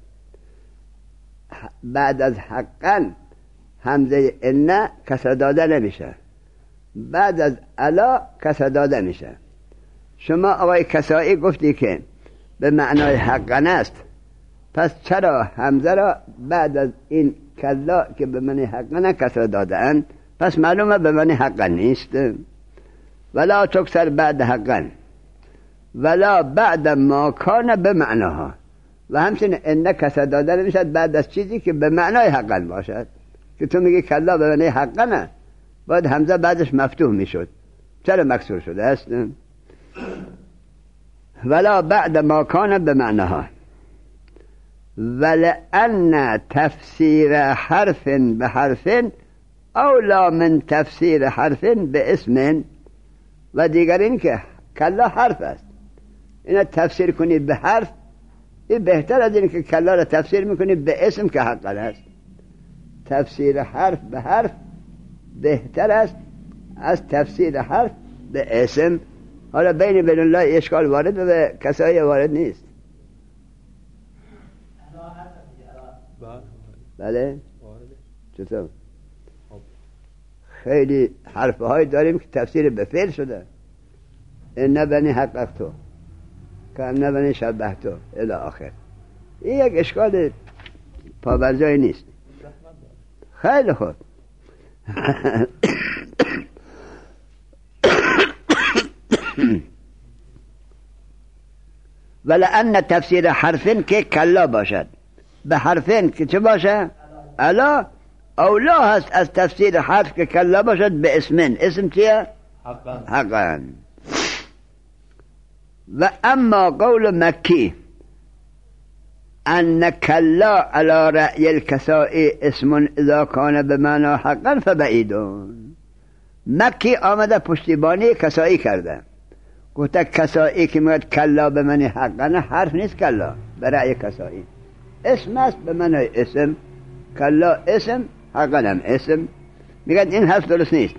بعد از حقا همزه ان کسره داده نمیشه، بعد از علا کسره داده میشه. شما آقای کسائی گفتی که به معنای حقا است، پس چرا همزه را بعد از این کلا که به معنی حقا کسره داده اند؟ پس معلومه به معنی حقا نیست. ولا تکسر بعد حقا ولا بعد ما کان به معناها، و همچنین ان کسره داده نمیشد بعد از چیزی که به معنای حقا باشد. که تو میگی کلا به معنی حقا نه، باید همزه بعدش مفتوح میشد، چرا مکسور شده است؟ ولا بعد ما کان به معناها. ولأن تفسیر حرف به حرف اولا من تفسیر حرف به اسم، و دیگر این که کلا حرف است، اینا تفسیر کنید به حرف، این بهتر از این که کلا را تفسیر میکنید به اسم که حقا است. تفسیر حرف به حرف بهتر است از تفسیر حرف به اسم. حالا بین الله اشکال وارد و به کسایی وارد نیست. بله چطور؟ خیلی حرفه های داریم که تفسیر به فعل شده، ان بنی حققتو که ان بنی شبهتو الی آخر. این یک اشکال پابرجایی نیست. خیلی خوب. ولأن تفسیر حرفین که کلا باشد، به حرفین که چه باشه؟ الا اولا هست از تفسیر حرف که کلا باشد به اسمن. اسم چیه؟ حقا. و اما قول مکی ان کلا على رأی الکسائی اسم اذا کان بمعنى حقا فبعیدون. مکی آمده پشتیبانی کسائی کرده، گفته کسائی که میگه کلا به معنی حقا، حرف نیست کلا به رأی کسائی، اسم است به معنی اسم. کلا اسم، حقا هم اسم. میگه این حرف درست نیست.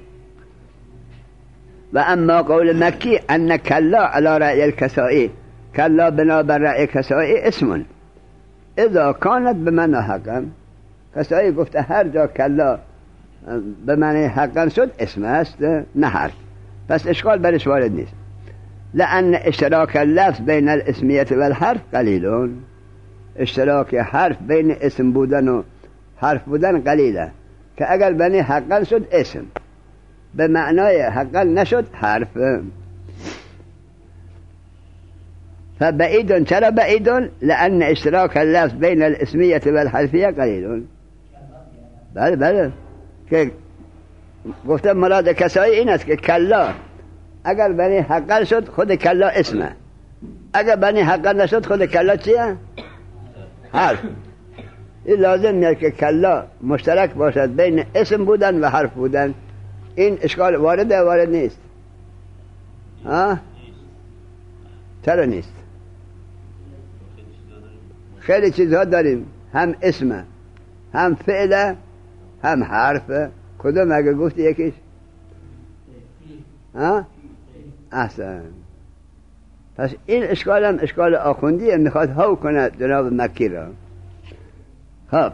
و اما قول مکی ان کلا علی رأی الکسائی، کلا بنا بر رأی کسائی اسم اذا کانت به معنی حقا. کسائی گفته هر جا کلا به معنی حقا شد اسم است نه حرف، پس اشکال برش وارد نیست. لأن اشتراک اللفظ بین الاسمیت و الحرف قلیلون. اشتراک حرف بین اسم بودن و حرف بودن قلیله، که اگر بنی حقا شد اسم، به معنای حقا نشد حرف. فبعیدون. چرا بعیدون؟ لأن اشتراک اللفظ بین الاسمیت و الحرفیه قلیلون. بله بله، که گفتم مراد کسایی این است که کلا اگر بنی حقا شد خود کلا اسمه، اگر بنی حقا نشد خود کلا چیه؟ حرف. این لازم نیست که کلا مشترک باشد بین اسم بودن و حرف بودن. این اشکال وارد نیست. ها؟ چرا نیست؟ خیلی چیزها داریم، هم اسمه، هم فعله، هم حرفه. کدوم اگه گفتی یکیش؟ ها؟ احسن. پس این اشکال هم اشکال آخوندیه، میخواد هاو کنه جناب مکی را. خب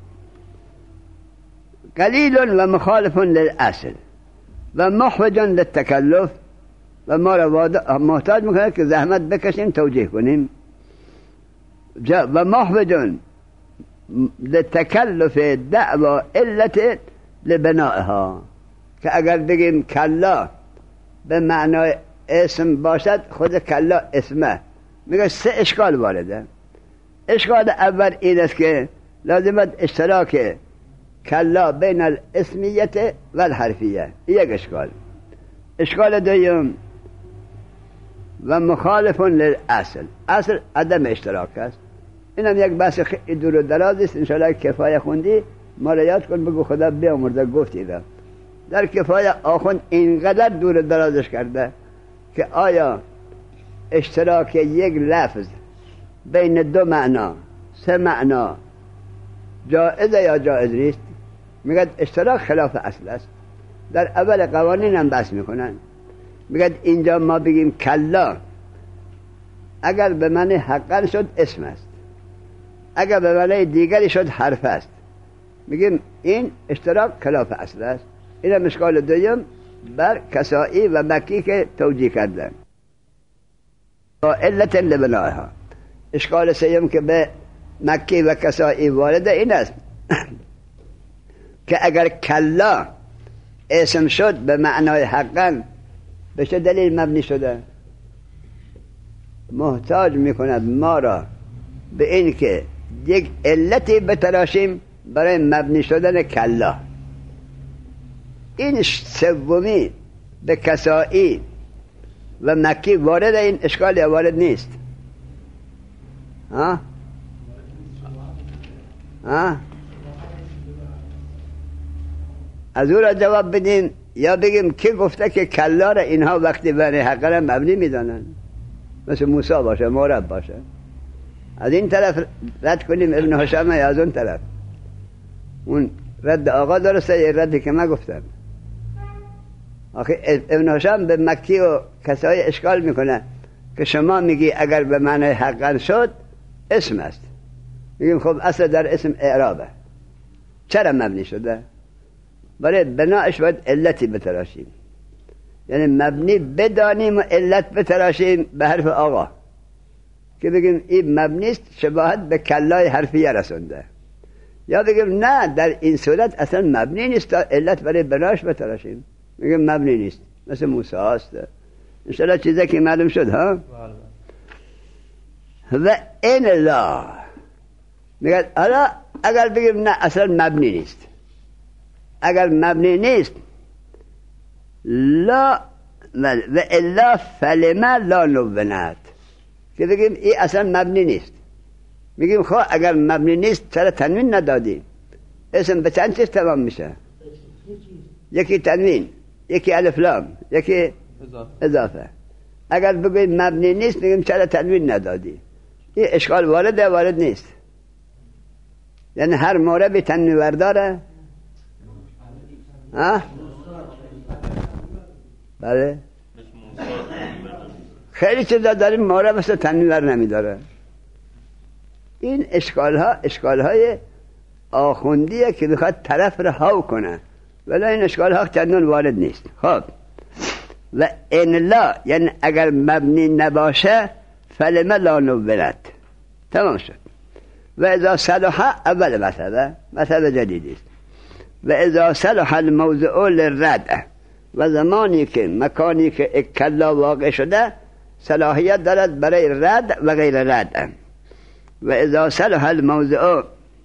قلیل و مخالف للأصل و محوج للتکلف، و ما را محتاج میکنه که زحمت بکشیم توجیه کنیم. و محوج للتکلف دعوى علت لبنائها، که اگر بگیم کلا به معنای اسم باشد خود کلا اسمه، میگه سه اشکال وارده. اشکال اول این است که لازمت اشتراک کلا بین الاسمیت و الحرفیه، یک اشکال. اشکال دوم و مخالف للاصل، اصل عدم اشتراک است. اینم یک بحث خیلی دور و دراز است. انشاءالله کفایه خوندی ما را یاد کن، بگو خدا بیامرزه گفتی را. در کفایه آخوند اینقدر دور و درازش کرده که آیا اشتراک یک لفظ بین دو معنا سه معنا جائزه یا جائز نیست؟ میگه اشتراک خلاف اصل است. در اول قوانین هم بحث میکنن، میگه اینجا ما بگیم کلا اگر به معنی حقا شد اسم است، اگر به معنی دیگری شد حرف است. میگیم این اشتراک خلاف اصل است. این هم اشکال دوم بر کسائی و مکی که توجیه کردن با علت لبنائها. اشکال سوم که به مکی و کسائی وارد این است که اگر کلا اسم شد به معنای حقا، به چه دلیل مبنی شده؟ محتاج میکند ما را به این که یک علتی بتراشیم برای مبنی شدن کلا. این سومی به کسائی و مکی وارد این اشکال یا وارد نیست؟ ها؟ از او را جواب بدیم یا بگیم کی گفته که کلا را اینها وقتی بنی حق را مبنی میدانن؟ مثل موسی باشه، مورب باشه. از این طرف رد کنیم ابن هشام یا از اون طرف؟ اون رد آقا درسته یا ردی که من گفتم؟ آخه ابن هشام به مکی و کسای اشکال میکنه که شما میگی اگر به معنی حقا شد اسم است. میگیم خب اصل در اسم اعرابه، چرا مبنی شده؟ برای بناش باید علتی بتراشیم، یعنی مبنی بدانیم و علت بتراشیم به حرف آقا که بگیم این مبنیست، شباهت به کلای حرفیه رسونده. یا بگیم نه در این صورت اصلا مبنی نیست تا علت برای بناش بتراشیم، میگیم مبنی نیست، مثل موسی هست. انشاءالله چیزی که معلوم شد ها. و این لا میگه حالا اگر بگیم نه اصلا مبنی نیست، اگر مبنی نیست لا و الا فلما لا نبنت، که بگیم این اصلا مبنی نیست. میگیم خب اگر مبنی نیست چرا تنوین ندادیم؟ اسم به چند چیز تمام میشه؟ یکی تنوین، یکی الف لام، یکی اضافه. اگر بگیم مبنی نیست میگیم چرا تنوین ندادی؟ این اشکال وارده وارد نیست؟ یعنی هر مورد تنوین داره؟ بله خیلی چیزا داریم مورد مثل تنوین نمیداره. این اشکال های آخوندیه که بخواد طرف را هاو کنه، ولی این اشکال ها چندان وارد نیست. خب و ان لا یعنی اگر مبنی نباشه فلما لا نبنت، تمام شد. و اذا صلح اول مثلا جدیدی است. و اذا صلح الموضع للرد، و زمانی که مکانی که کلا واقع شده صلاحیت دارد برای رد و غیر رد. و اذا صلح الموضع،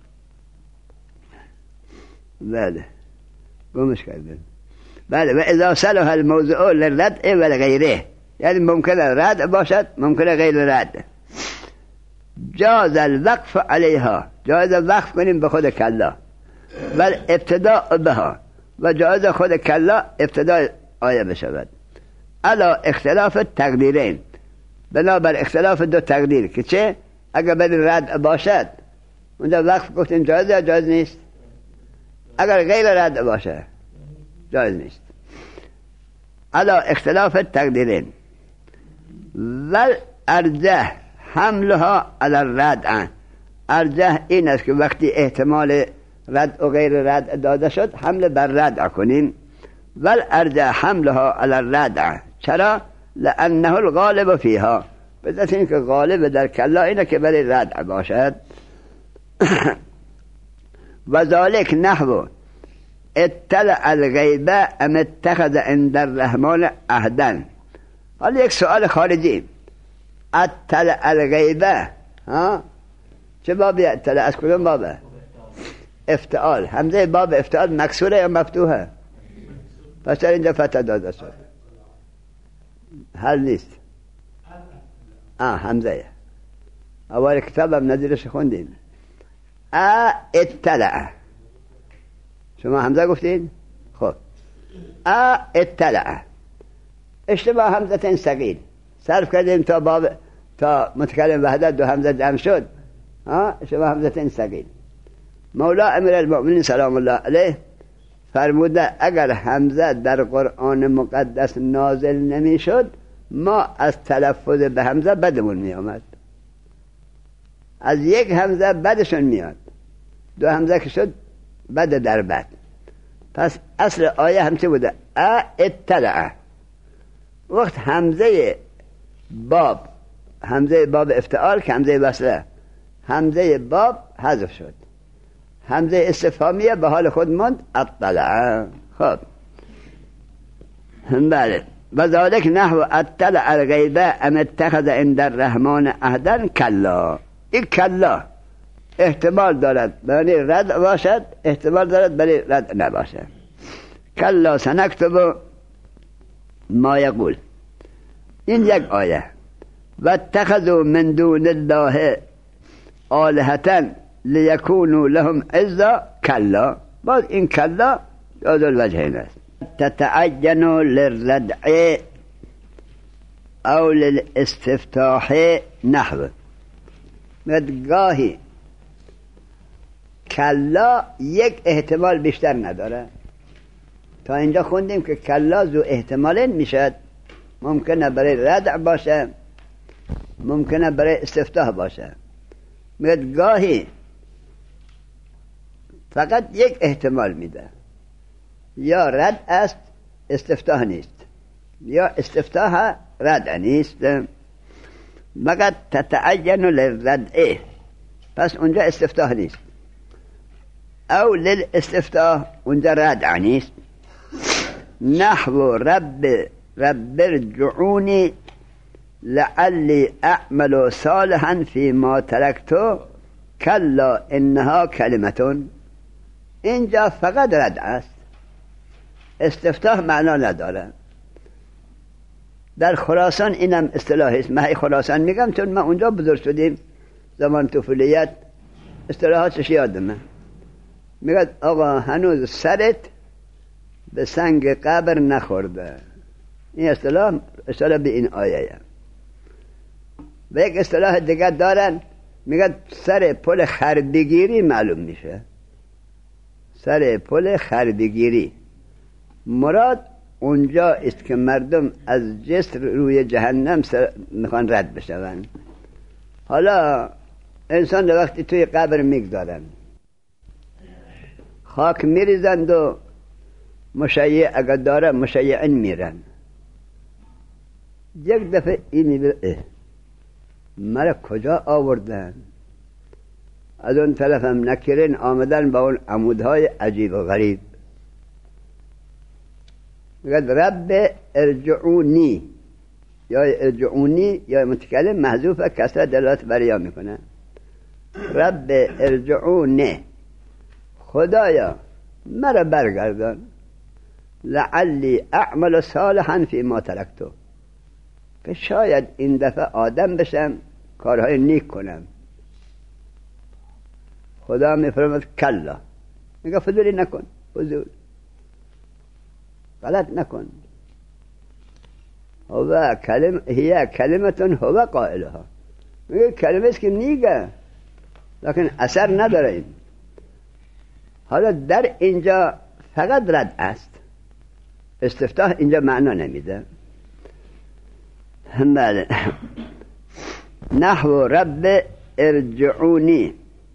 بله گمش کردن، بله و اذا صلح الموضع للرد و غیره، یعنی ممکنه رد باشد ممکنه غیر رد. جاز الوقف علیها، جاز وقف کنیم به خود کلا، بل ابتداء بها، و جاز خود کلا ابتداء آیه بشود. علا اختلاف تقدیرین، بنابر اختلاف دو تقدیر که چه؟ اگر بری رد باشد اونجا وقف گفتیم جایز یا جایز نیست؟ اگر غیر رد باشه جایز نیست. علا اختلاف تقدیرین ول ارجح حملها علی الرد. ارجح این است که وقتی احتمال رد و غیر رد داده شد حمل بر رد کنیم. ول ارجح حملها علی الرد. چرا؟ لانه الغالب فیها، بدت این که غالب در کلا اینه که برای رد باشد. و ذالک نحو اطلع الغیبه ام اتخذ عند الرحمن عهدا. حالا یک سؤال خارجی، اطلع الغیبه چه بابی؟ اطلع از کدوم بابه؟ افتعال. همزه باب افتعال مکسوره یا مفتوحه؟ پس در اینجا فتح داده شد، حل نیست. همزه اول کتاب هم نظیرش خوندیم. اطلع، شما همزه گفتین؟ خب اطلع اشتباه همزتین ثقیل صرف کردیم تا باب تا متکلم وحدت دو همزه جمع شد. اشتباه همزتین ثقیل. مولا امیر المؤمنین سلام الله علیه فرموده اگر حمزه در قرآن مقدس نازل نمی شد ما از تلفظ به حمزه بدمون می آمد. از یک حمزه بدشون میاد، دو حمزه که شد بد در بد. پس اصل آیه همچه بوده اطلع. وقت حمزه باب افتعال که حمزه وصله، حمزه باب حذف شد، حمزه استفهامیه به حال خود ماند اطلع. خب بله. و ذالک نحو اطلع الغیبه ام اتخذ عند الرحمن عهدا کلا. این کلا احتمال دارد برای رد باشد، احتمال دارد برای رد نباشد. کلا سنکتب ما یقول. این یک آیه. و اتخذوا من دون الله آلهة لیکونوا لهم عزا کلا. باز این کلا دو الوجهين است. تتعين للردع او للاستفتاح نحو. گاهی کلا یک احتمال بیشتر نداره. تا اینجا خوندیم که کلا ذو احتمالین میشد، ممکنه برای ردع باشه، ممکنه برای استفتاح باشه. میگه گاهی فقط یک احتمال میده، یا رد است استفتاح نیست، یا استفتاح رد نیست. مگر تتعین للردع، پس اونجا استفتاح نیست، او للاستفتاح اونجا ردع نیست. نحو رب ارجعوني لعلی اعمل صالحا فيما تركت كلا انها کلمتون. اینجا فقط رد است، استفتاح معنا نداره. در خراسان اینم اصطلاحی است. من خراسان میگم چون ما اونجا بزرگ شدیم، زمان طفولیت اصطلاحاتش یادمه. میگه آقا هنوز سرت به سنگ قبر نخورده. این اصطلاح اشاره به این آیه. و یک اصطلاح دیگر دارن، میگه سر پل خربگیری معلوم میشه. سر پل خربگیری مراد اونجا است که مردم از جسر روی جهنم میخوان رد بشون. حالا انسان وقتی توی قبر میگذارن، خاک میریزند و مشیع اگر داره مشیعین میرن. یک دفعه این میبره مرا کجا آوردن؟ از اون طرف هم نکرین آمدن با اون عمودهای عجیب و غریب. میگه رب ارجعونی، یا ارجعونی یا متکلم محذوفه، کسر دلالت بر یا میکنه. رب ارجعونی، خدایا مرا برگردان، لعلی اعمل صالحا فيما تركت، که شاید این دفعه آدم بشم، کارهای نیک کنم. خدا میفرماد کلا، میگه فضولی نکن، فضول غلط نکن. هي کلمه هو قائلها، میگه کلمه است که میگه لیکن اثر نداره. این حالا در اینجا فقط رد است، استفتاح اینجا معنا نمیده. بله. نحو رب ارجعونی،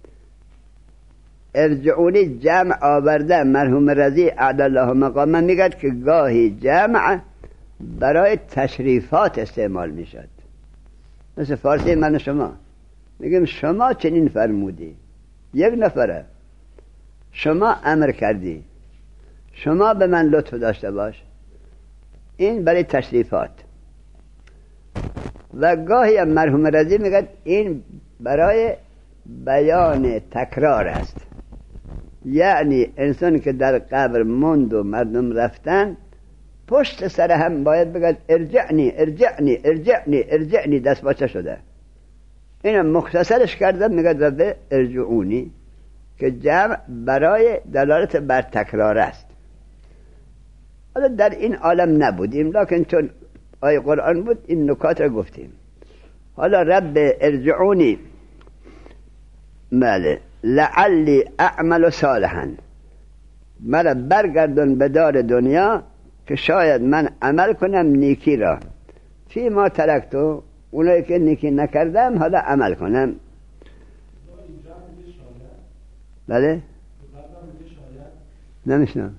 ارجعونی جمع آورده مرحوم رضی اعلی الله مقامه میگه که گاهی جمع برای تشریفات استعمال میشد. مثل فارسی من شما میگیم شما چنین فرمودی، یک نفره، شما امر کردی، شما به من لطف داشته باش. این برای تشریفات. و گاهی هم مرحوم رضی میگه این برای بیان تکرار است. یعنی انسان که در قبر موند و مردم رفتن، پشت سر هم باید بگه ارجعنی ارجعنی ارجعنی ارجعنی، دست باچه شده. اینم مختصرش کرده، میگه رب ارجعونی، که جمع برای دلالت بر تکرار است. حالا در این عالم نبودیم، لکن چون آیه قرآن بود این نکات را گفتیم. حالا رب ارجعونی ماله لعلی اعمل صالحا، مرا برگردون به دار دنیا که شاید من عمل کنم نیکی را، فی ما ترکتو، اونایی که نیکی نکردم حالا عمل کنم. بله نمیشنم.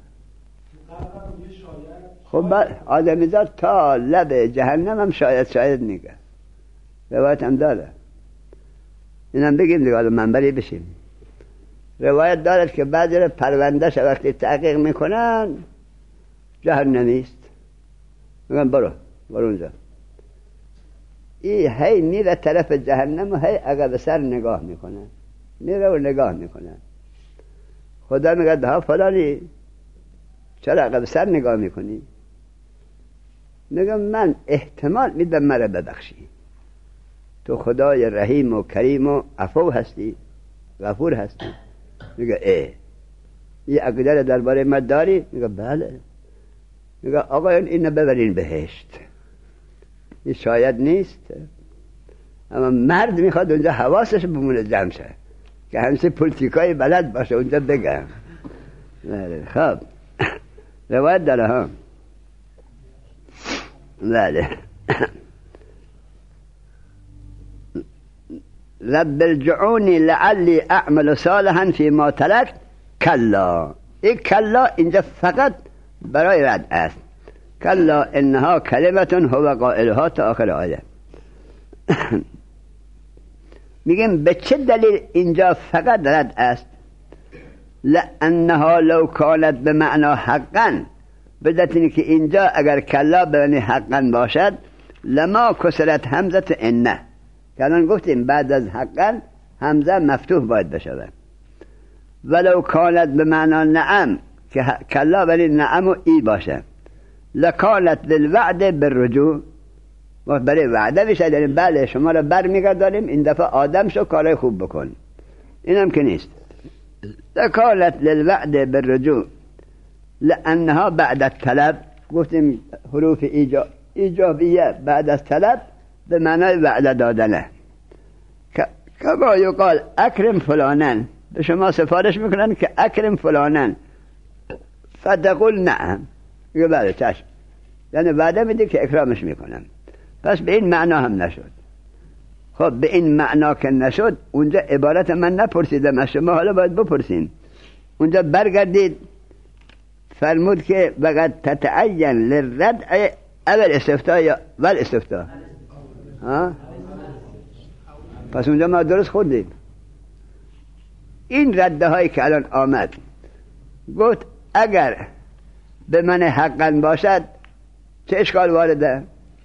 خب آدمیزاد تا لب جهنم هم شاید میگه، روایت هم داره. اینم بگیم دیگه، حالا منبری بشیم. روایت دارد که بعضی را پروندهش وقتی تحقیق میکنن جهنمیست، میگن برو اونجا. این هی میره طرف جهنم و هی عقب سر نگاه میکنه، میره و نگاه میکنه. خدا میگه ده فلانی چرا عقب سر نگاه میکنی؟ میگم من احتمال میدم مرا ببخشی، تو خدای رحیم و کریم و عفو هستی، غفور هستی. میگه یه عقیده درباره من داری؟ میگه بله. میگه آقایان اینو ببرین بهشت. این شاید نیست، اما مرد میخواد اونجا حواسش بمونه جمع شه که همچه پولیتیکای بلد باشه اونجا بگم. خب روایت داره ها. بله. رب ارجعونی لعلی اعمل صالحا فيما تركت کلا. این کلا اینجا فقط برای رد است. کلا انها کلمت هو قائلها تا آخر آیه. میگیم به چه دلیل اینجا فقط رد است؟ لانها لو کانت به معنا حقا، بدت اینه که اینجا اگر کلا به معنی حقا باشد لما کسرت همزه انه، که الان گفتیم بعد از حقا همزه مفتوح باید بشود. ولو کانت به معنا نعم، که کلا ولی نعم و ای باشه، لکانت للوعد بالرجوع، برای وعده بشه یعنی بله شما را بر میگردانیم این دفعه آدم شو کارای خوب بکن. این هم که نیست. لکانت للوعد بالرجوع لانها بعد الطلب، گفتیم حروف ایجابیه بعد از طلب به معنای وعده دادنه. کما یقال اکرم فلانن، به شما سفارش میکنن که اکرم فلانن، فتقول نعم، میگه بله چشم، یعنی وعده میده که اکرامش میکنم. پس به این معنا هم نشد. خب به این معنا که نشد اونجا عبارت من نپرسیدم از شما، حالا باید بپرسین. اونجا برگردید فرمود که وقد تتعین للردع اول استفتاء یا ول استفتاء. پس اونجا ما درست خوندیم. این رده هایی که الان آمد گفت اگر به من حقا باشد چه اشکال وارده؟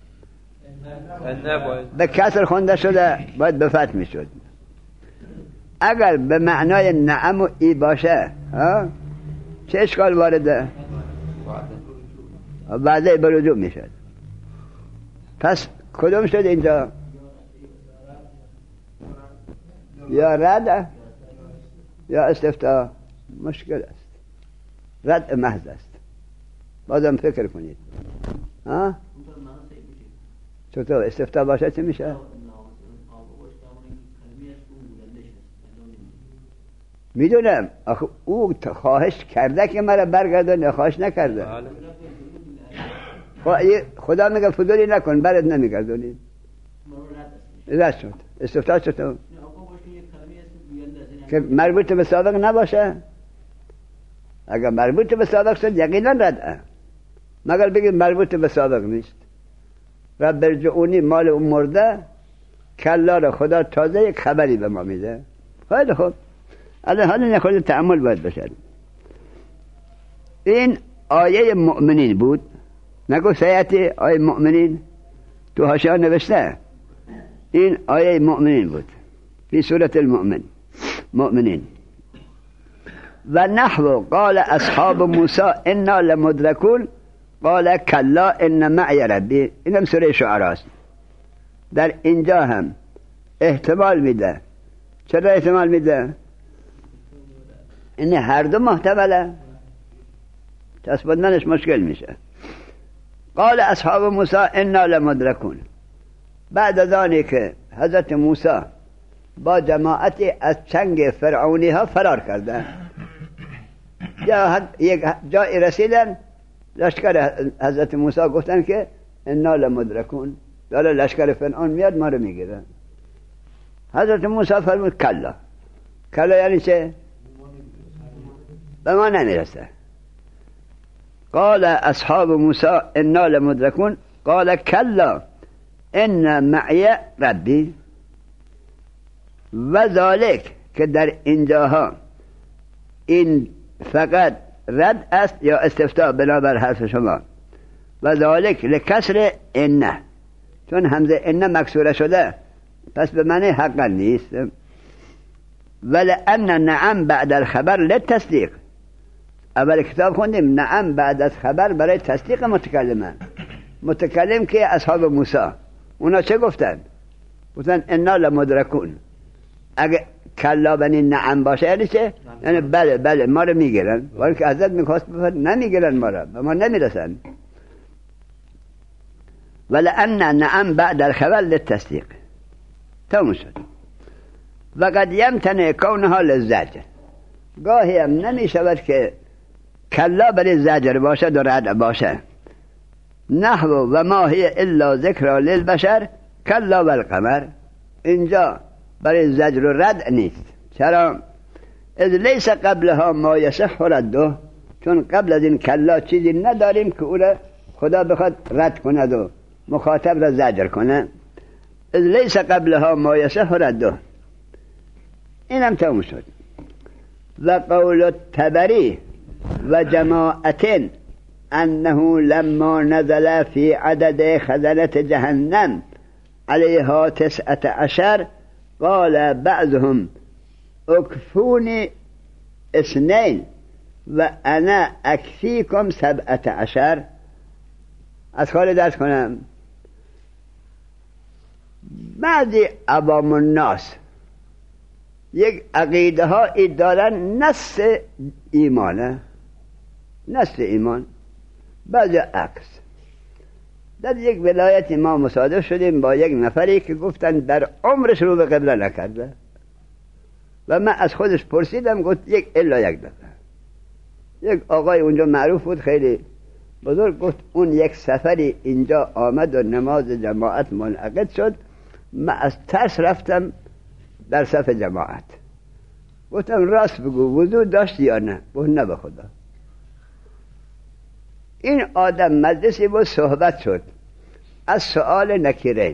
به کسر خونده شده باید به فتح می شد. اگر به معنای نعم و ای باشه چه اشکال وارده؟ بعده به رجوع می شد. پس کدوم شد اینجا؟ یا رد یا استفتاء. مشکل است، رد محض است. بازم فکر کنید. چطور استفتاء باشه چه میشه؟ میدونم آخه او خواهش کرده که مرا برگردان، خواهش نکرده. خدا میگه فضولی نکن برات نمیگردونی. رد شد. استفتاء چطور؟ که مربوط به سابق نباشه. اگر مربوط به سابق شد یقینا رده، مگر بگیم مربوط به سابق نیست. رب ارجعونی مال اون مرده، کلا را خدا تازه یک خبری به ما میده. خیلی خوب، حالا خود تأمل باید بشد. این آیه مؤمنین بود، نگو سیعتی آیه مؤمنین تو حاشیه نوشته. این آیه مؤمنین بود فی سورة المؤمنین. و نحو قال اصحاب موسی انا لمدرکون قال کلا ان معی ربی. اینم سوره شعراء است. در اینجا هم احتمال میده. چرا احتمال میده؟ این هر دو محتمله، چسباندنش مشکل میشه. قال اصحاب موسی انا لمدرکون، بعد از آنی که حضرت موسی با جماعتی از چنگ فرعونی ها فرار کردن، یک جایی رسیدن، لشکر حضرت موسی گفتن که انا لمدرکون، داره لشکر فرعون میاد ما رو میگیرن. حضرت موسی فرمود کلا. کلا یعنی چه؟ به ما نمیرسه. قال اصحاب موسی انا لمدرکون قال کلا ان معی ربی. و ذالک که در اینجاها این فقط رد است یا استفتاء بنابر حرف شما. و ذالک لکسر انه، چون همزه انه مکسوره شده پس به معنی حقا نیست. ولأن نعم بعد الخبر للتصدیق. اول کتاب خوندیم نعم بعد از خبر برای تصدیق متکلمه. متکلم که اصحاب موسی، اونا چه گفتن؟ گفتن انا لمدرکون. اگه کلا بنی نعم باشه یعنی چه؟ یعنی بله ما رو میگیرن، ولی که حضرت میخواست بفرد نمیگیرن ما رو، به ما نمیرسن. ولأن نعم بعد الخبر للتصدیق تمام شد. وقد یمتنع کونها للزجر، گاهی هم نمی شود که کلا برای زجر باشد و رد باشه. نحو و ما هی الا ذکر للبشر کلا والقمر، اینجا برای زجر و رد نیست. چرا؟ اذ لیس قبلها ما یصح رده، چون قبل از این کلا چیزی نداریم که او را خدا بخواد رد کند و مخاطب را زجر کنه. اذ لیس قبلها ما یصح رده، اینم تموم شد. و قول الطبری و جماعت انه لما نزل في عدد خزنة جهنم عليها 19 قال بعضهم اكفوني 2 و انا اكفيكم 17. از خالی درس کنم. بعضی عوام الناس یک عقیده ها دارن نص ایمانه، نص ایمان، بعضی عکس. در یک ولایت ما مصادف شدیم با یک نفری که گفتن در عمرش رو به قبله نکرده و من از خودش پرسیدم، گفت الا یک دفعه. یک آقای اونجا معروف بود خیلی بزرگ، گفت اون یک سفری اینجا آمد و نماز جماعت منعقد شد، من از ترس رفتم در صف جماعت. گفتم راست بگو وضو داشت یا نه؟ گفت نه به خدا. این آدم مجلسی بود صحبت شد از سؤال نکیرین.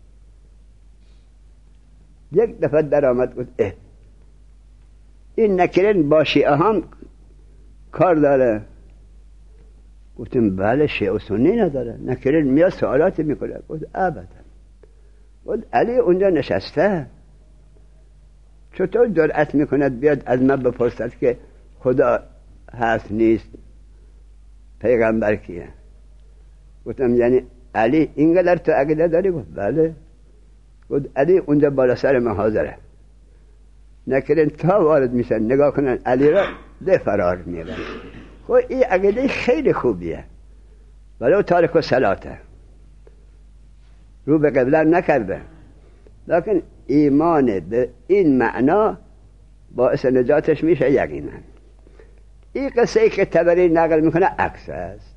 یک دفعه در آمد گفت این نکیرین با شیعه هم کار داره؟ گفتم بله، شیعه و سنی نداره، نکیرین میاد سوالاتی میکنه. گفت ابدا. گفت علی اونجا نشسته، چطور جرأت میکند بیاد از من بپرسد که خدا هست نیست، پیغمبر کیه؟ گفتم یعنی علی اینقدر تو عقیده داری؟ گفت بله. گفت علی اونجا بالا سر من حاضره، نکرین تا وارد میشن نگاه کنن علی را ده فرار میرن. خب این عقیده خیلی خوبیه، ولو تارک الصلاته، رو به قبله نکرده، لکن ایمان به این معنا باعث نجاتش میشه یقینا. این قصه ای که طبری نقل میکنه عکس است.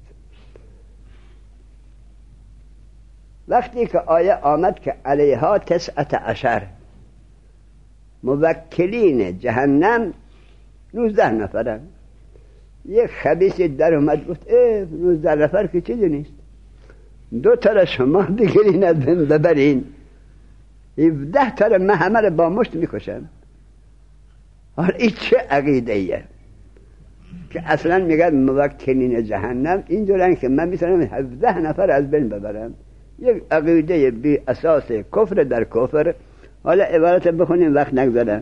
وقتی که آیه آمد که علیها 19 موکلین جهنم 19 نفرن، یک خبیثی در اومد گفت 19 نفر که چیزی نیست، 2 تا را شما بگیرین از بین ببرین، 17 تا را من همه را با مشت میکشم. حالا این چه عقیده ایه که اصلا میگن موکلین جهنم اینجورن که من میتونم 17 نفر از بین ببرم؟ یک عقیده بی اساس، کفر در کفر. حالا عبارت بخونیم وقت نگذاره.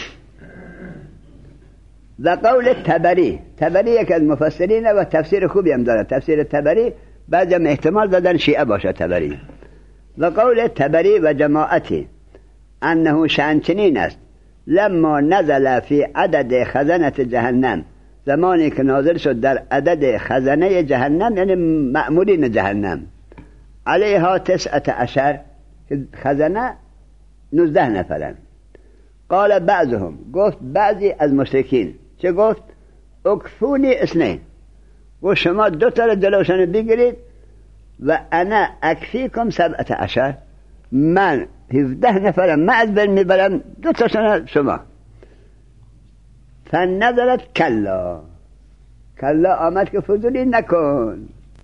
و قول طبری، طبری یک از مفسرینه و تفسیر خوبی هم داره. تفسیر طبری بعضی هم احتمال دادن شیعه باشه طبری. و قول طبری و جماعتی انه شأن است لما نزل فی عدد خزنة جهنم، زمانی که نازل شد در عدد خزنه جهنم یعنی مأمورین جهنم، علیها 19 خزنه 19 نفرن. قال بعضهم، گفت بعضی از مشرکین چه گفت؟ اکفونی 2، و شما 2 تا را جلوشان بگیرید و انا اکفیکم 17، من 17 نفرم من از بین میبرم، 2 تاشون شما. فنظرت کلا آمد که فضولی نکن.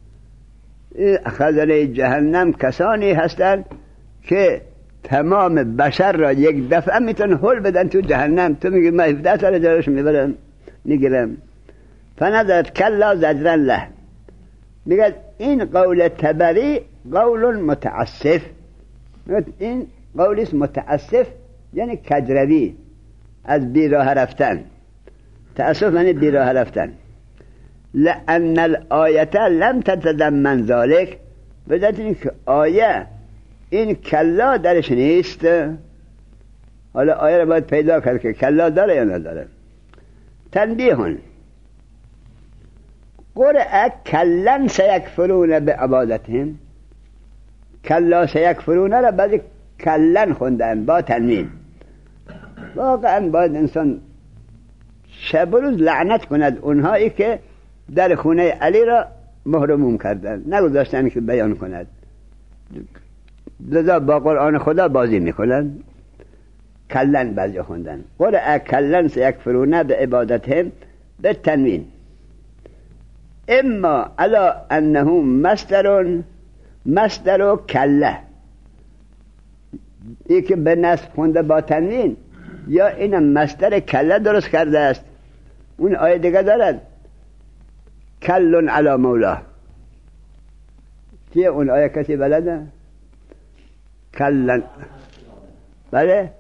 خزنه جهنم کسانی هستند که تمام بشر را یک دفعه میتون هل بدن تو جهنم. تو میگی من 17 تا را جلوش میگیرم. فنظرت کلا زجرا له. میگه این قول طبری قول متعسف، این قولیست متعسف یعنی کجروی، از بیراه رفتن. تأسف یعنی بیراه رفتن. لأن الآیت لم تتضمن ذلك، بذات این که آیه این کلا درش نیست. حالا آیه رو باید پیدا کرد که کلا داره یا نداره. تنبیهون قرأ کلن سیکفرون به عبادتهم. کلا سیکفرون را بعضی کلن خوندن با تنوین. واقعا باید انسان شب و روز لعنت کند اونهایی که در خونه علی را محرموم کردن، نگذاشتن که بیان کند، لذا با قرآن خدا بازی میکنن. کلن بعضی خوندن. قرأ کلن سیکفرون به عبادتهم به تنوین. اما علا انه مصدر کله، ای که به نصب خونده با تنوین، یا اینم مصدر کله درست کرده است. اون آیه دیگه دارد کلن علی مولاه. چیه اون آیه؟ کسی بلده؟ کلن، بله؟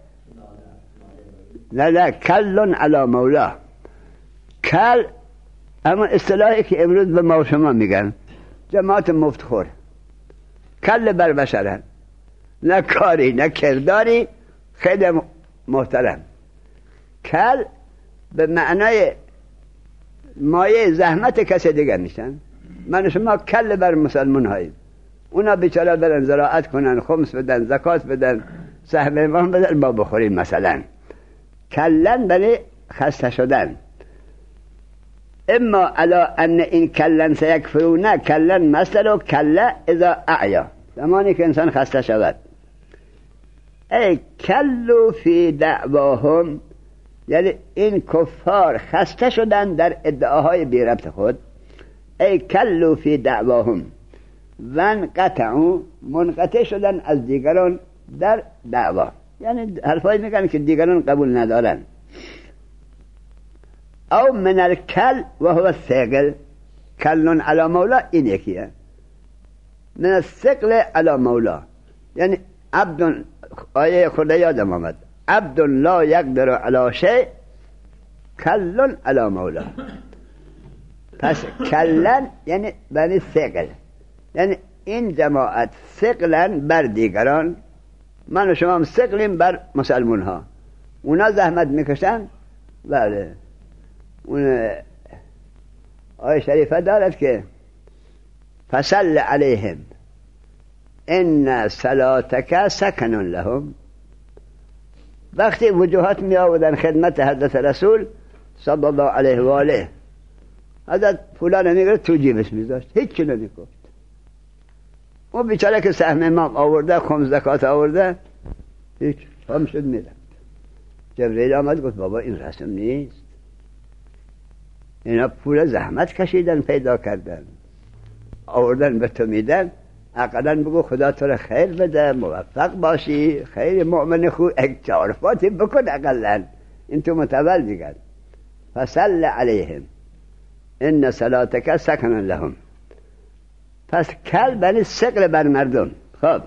نه کلن علی مولاه. کل اما اصطلاحی که امروز به ما و شما میگن جماعت مفتخور، کل بر بشرن، نه کاری نه کرداری، خیلی محترم. کل به معنای مایه زحمت کسی دیگه میشن. من شما کل بر مسلمان هاییم، اونا بیچاره برن زراعت کنن، خمس بدن، زکات بدن، سهم امام بدن، ما بخوریم مثلا. کلن برای خسته شدن. اما علا ان این کلن سیکفرون، کلن مثل کله اذا اعیا، زمانی که انسان خسته شود. ای کلو فی دعواهم، یعنی این کفار خسته شدن در ادعاهای بی ربط خود. ای کلو فی دعواهم وانقطعوا، منقطع شدن از دیگران در دعوا، یعنی حرفایی میگن که دیگران قبول ندارن. او من الکل و هو الثقل، کلن علی مولا، این یکیه. من الثقل علی مولا، یعنی عبد، آیه خدا یادم آمد، عبد لا یقدر علی شیء کلن علی مولا. پس کلن یعنی بنی ثقل، یعنی این جماعت ثقلن بر دیگران، من و شما هم ثقلیم بر مسلمون ها. اونا زحمت میکشن. بله، اون آیه شریفه دارد که فصل علیهم ان صلاتک سکن لهم. وقتی وجوهات می آوردن خدمت حضرت رسول صلی الله علیه و آله، حضرت فلان میگه تو جیبش میذاشت، هیچ نمیگفت. اون بیچاره که سهم امام آورده، خمس زکات آورده، هیچ هم شد میرفت. جبرئیل آمد گفت بابا این رسم نیست، اینا پول زحمت کشیدن پیدا کردن، آوردن به تو میدن، اقلا بگو خدا تو را خیر بده، موفق باشی، خیر مؤمن خوب، اکتعارفاتی بکن اقلا، این تو متول دیگر. فصل علیهم ان صلاتک سکن لهم. پس کل بنی ثقل بر مردم. خب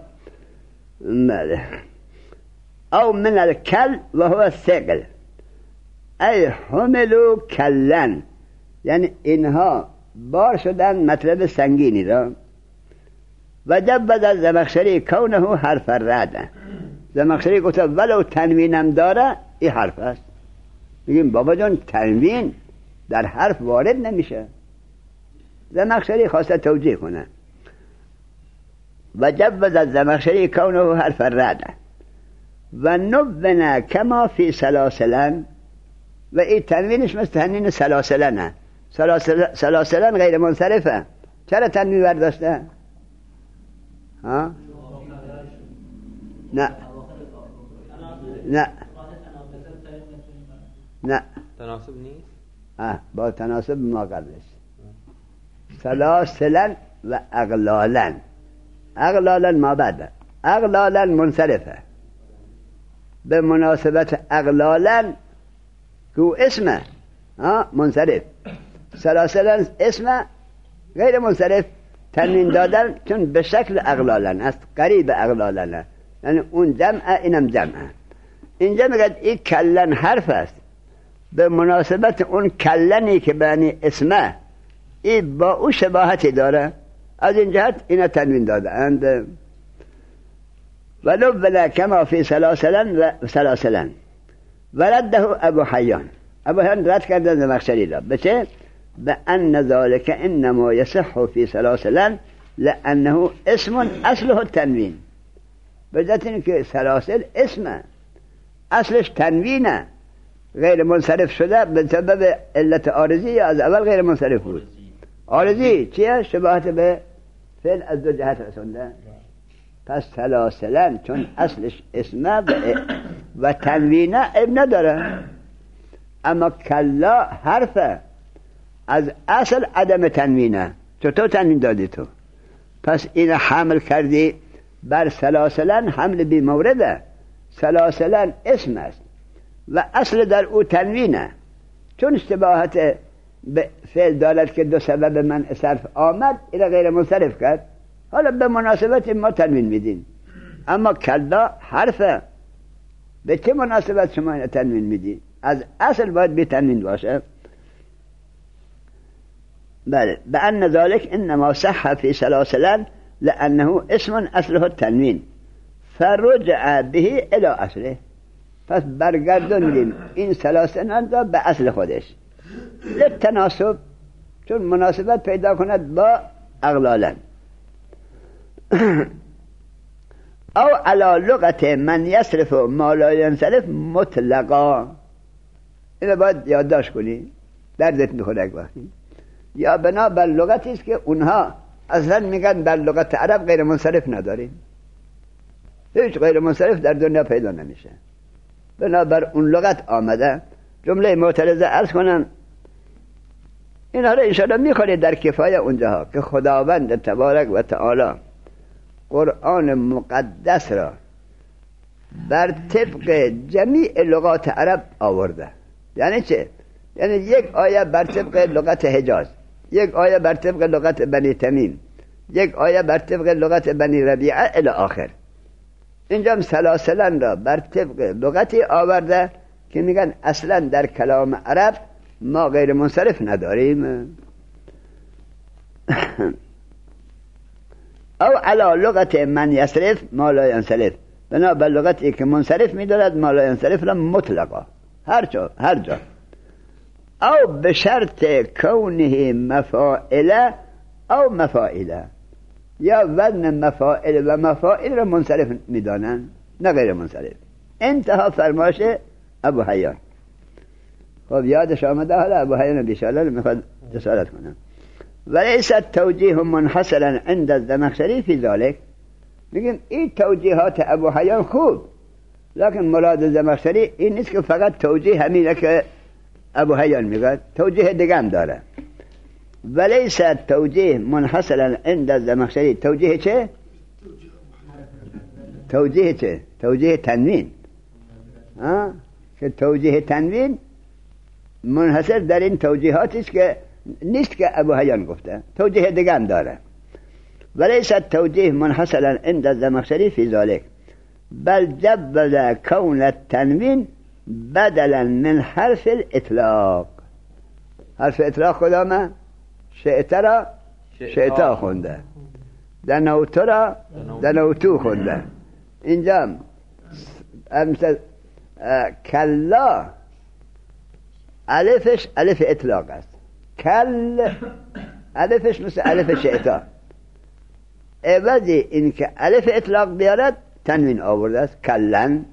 او من الکل و هو الثقل ای حملو کلن، یعنی اینها بار شدن مطلب سنگینی را. و جبد از زمخشری کونه حرف رد. زمخشری گفت ولو تنوینم داره این حرف است. میگیم بابا جان تنوین در حرف وارد نمیشه. زمخشری خواسته توجیه کنه. و جبد از زمخشری کونه حرف رد و نبنا کما فی سلاسلن، و این تنوینش مثل تنوین سلاسلنه. سلاسلن غیر منصرفه، چرا تنوین برداشته؟ ها؟ نه تناسب نیست؟ با تناسب ما قبلش. سلاسلن و اغلالن. اغلالن ما بعد، اغلالن منصرفه. به مناسبت اغلالن که اسمه منصرف، سلاسلن اسمه غیر منصرف، تنوین دادن چون به شکل اغلالن است، قریب اغلالن، یعنی اون جمعه اینم جمعه. اینجا میگه این کلن حرف است به مناسبت اون کلنی که بنی اسمه، این با او شباهتی داره، از این جهت اینا تنوین داده اند. ولبل كما في سلاسلا ورده ابو حیان رد کرده زمخشری را بچه بأن ذلك انما يصح في سلاسلا لأنه اسم اصله التنوین بجات این که سلاسل اسمه اصلش تنوینه غیر منصرف شده به سبب علت عارضی یا از اول غیر منصرف بود عارضی چیه؟ شباهت به فعل از دو جهت رسونده پس سلاسلا چون اصلش اسمه و تنوینه اب نداره اما کلا حرفه از اصل عدم تنوینه چطور تنوین دادی تو؟ پس این حمل کردی بر سلاسلا حمل بی مورده سلاسلا اسم است و اصل در او تنوینه چون اشتباهت به فعل دارد که دو سبب منع صرف آمد این غیر منصرف کرد حالا به مناسبت ما تنوین میدین اما کلا حرفه به چه مناسبت شما این تنوین میدین از اصل باید بی تنوین باشه بله بأن ذلك انما صح في سلاسلا لأنه اسم اصله التنوین فرجع به الى اصله پس برگردوندیم این سلاسل را به اصل خودش للتناسب چون مناسبت پیدا کند با اغلالا او على لغت من يصرف ما لا ينصرف مطلقا اینو باید یادداشت کنی دردت میخوره یک وقتی یا بنا بر لغتی است که اونها اصلا میگن در لغت عرب غیر منصرف نداریم هیچ غیر منصرف در دنیا پیدا نمیشه بنابر اون لغت آمده جمله معترضه عرض کنم اینا را انشاءالله میخوانید در کفایه اونجاها که خداوند تبارک و تعالی قرآن مقدس را بر طبق جمیع لغات عرب آورده یعنی چه؟ یعنی یک آیه بر طبق لغت حجاز یک آیه بر طبق لغت بنی تمیم یک آیه بر طبق لغت بنی ربیعه الی آخر اینجا سلاسلا را بر طبق لغتی آورده که میگن اصلا در کلام عرب ما غیر منصرف نداریم او علی لغت من یصرف ما لا ینصرف بنا بر لغتی که منصرف میدارد ما لا ینصرف را مطلقا هر جا او به شرط کونه مفاعله او مفاعله یا وزن مفاعل و مفاعل را منصرف میدانن نه غیر منصرف انتها فرمایش ابو حیان خب یادش آمده حالا ابو حیان بیشاله میخواد جسارت کنم ولیس توجیه منحصرا عند الزمخشری فی ذلك میگیم این توجیهات ابو حیان خوب لکن مراد زمخشری این نیست که فقط توجیه همینه که ابو حیان میگه توجیه دیگه هم داره ولیس توجیه منحصرا عند الزمخشری توجیه چه؟ توجیه تنوین که توجیه تنوین منحصر در این توجیهاتی است که نیست که ابو حیان گفته توجیه دیگه هم داره ولیس توجیه منحصرا عند الزمخشری فی ذلك بل جبل کون التنوین بدلا من حرف الاطلاق حرف اطلاق کدامه؟ شئترا شئتا خونده دنوترا دنوتو خونده اینجا مثل کلا الفش الف اطلاق است کل الفش مثل الف شئتا عوضی این که الف اطلاق بیارد تنوین آورده است کلن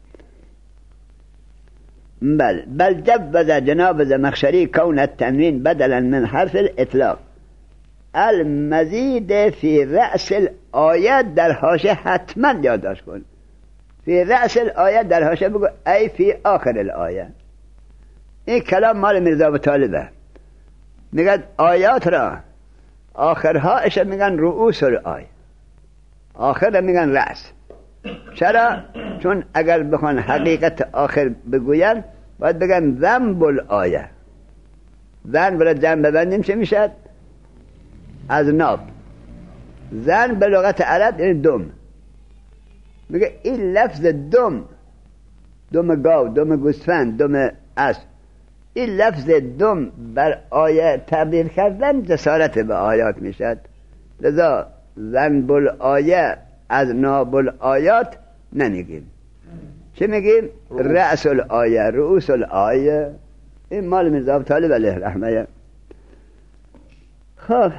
بل جبز جناب زمخشری کون التنوین بدلا من حرف الاطلاق المزید فی رأس الآیه در حاشیه حتما یادداشت کن فی رأس الآیه در حاشیه بگو ای فی آخر الآیه این کلام مال میرزا ابو طالبه میگن آیات را آخرها اش میگن رؤوس الآیه آخر میگن رأس چرا؟ چون اگر بخوان حقیقت آخر بگوین باید بگن ذنب الآیه ذنب را جمع ببندیم چه میشد؟ از ناب ذنب به لغت عرب یعنی دم میگه این لفظ دم گاو دم گوسفند دم اسب این لفظ دم بر آیه تبدیل کردن جسارت به آیات میشد لذا ذنب الآیه از ناب الآیات نمیگیم. چه میگیم؟ رأس الآیه، رؤوس الآیه. این مال میرزا ابو طالب علیه رحمه. خب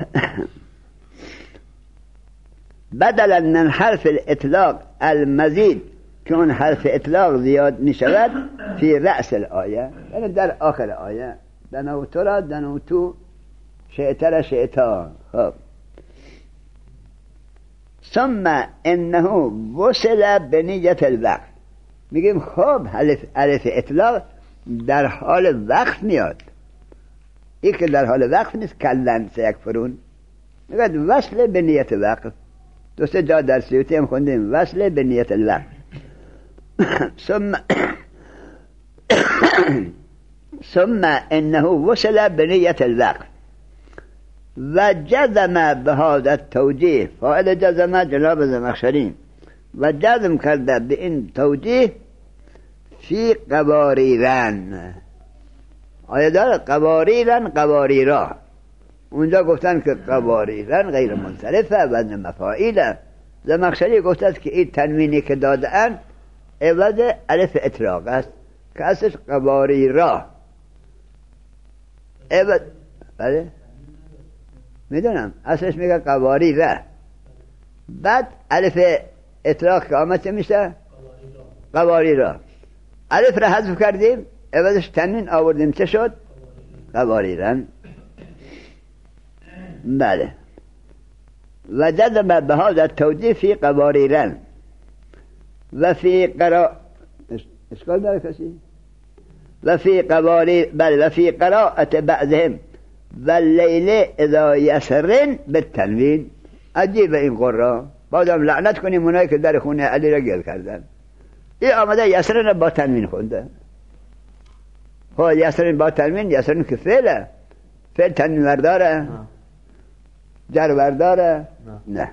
بدلا من حرف الاطلاق المزید که اون حرف اطلاق زیاد میشود فی رأس الآیه، یعنی در آخر آیه دنو تو را دنو تو شئتر شئتا. خب ثم انه وصل بنیت الوقت. میگیم خب الف اطلاق در حال وقت میاد. این که در حال وقت نیست کلن سیکفرون، میگه وصل بنیت وقت. دوسته جا در سیوطی هم خوندیم وصل بنیت الوقت. ثم انه وصل بنیت الوقت و جزم به هذا التوجیه. فاعل جزم جناب زمخشری و جزم کرده به این توجیه فی قواریرن. آیا داره قواریرن قواریرا؟ اونجا گفتن که قواریرن غیر منصرفه وزن مفاعیله. زمخشری گفته که این تنوینی که دادن عوض الف اطلاق است که اصلش قواریرا. عوض بله میدونم اصلش میگه قواریره، بعد الف اطلاق که آمد چه میشه؟ قواریرا. الف را حذف کردیم عوضش تنوین آوردیم چه شد؟ قواریرن. بله. و جزم به هذا التوجیه فی قواریرن و فی اشکال داره کسی؟ و فی قواری بله و فی قراءت بعضهم و لیل اذا یسرن بالتنوین. عجیب این قرآن. بازم لعنت کنیم اونایی که در خونه علی را گل کردن. این آمده یسرن با تنوین خونده. خب یسرن با تنوین، یسرن که فعله، فعل تنوین ورداره؟ جر ورداره؟ نه.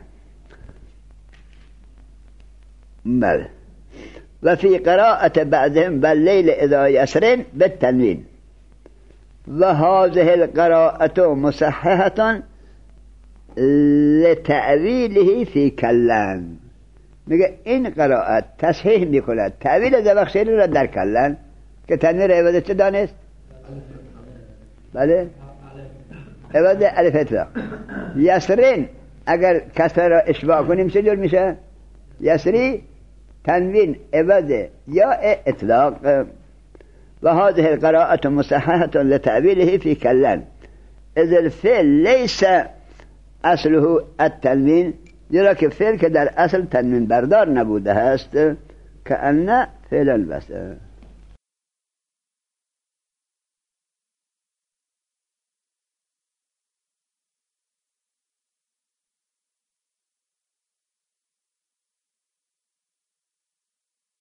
بله. و فی قراءت بعضهم و لیل اذا یسرن بالتنوین و هذه القراءة مصححة لتأویله فی کلن. میگه این قراءت تصحیح میکنه تأویل زمخشری را در کلن که تنویر عوض چه دانست؟ بله عوض الف اطلاق. یسرین اگر کسر را اشباع کنیم چه جور میشه؟ یسری تنوین عوض یا اطلاق. و هذه القراءة مصححة لتأويله في كلان إذ الفعل ليس أصله التنوين، زیرا که فعل که در اصل تنوین بردار نبوده است، کأن فعل البسه.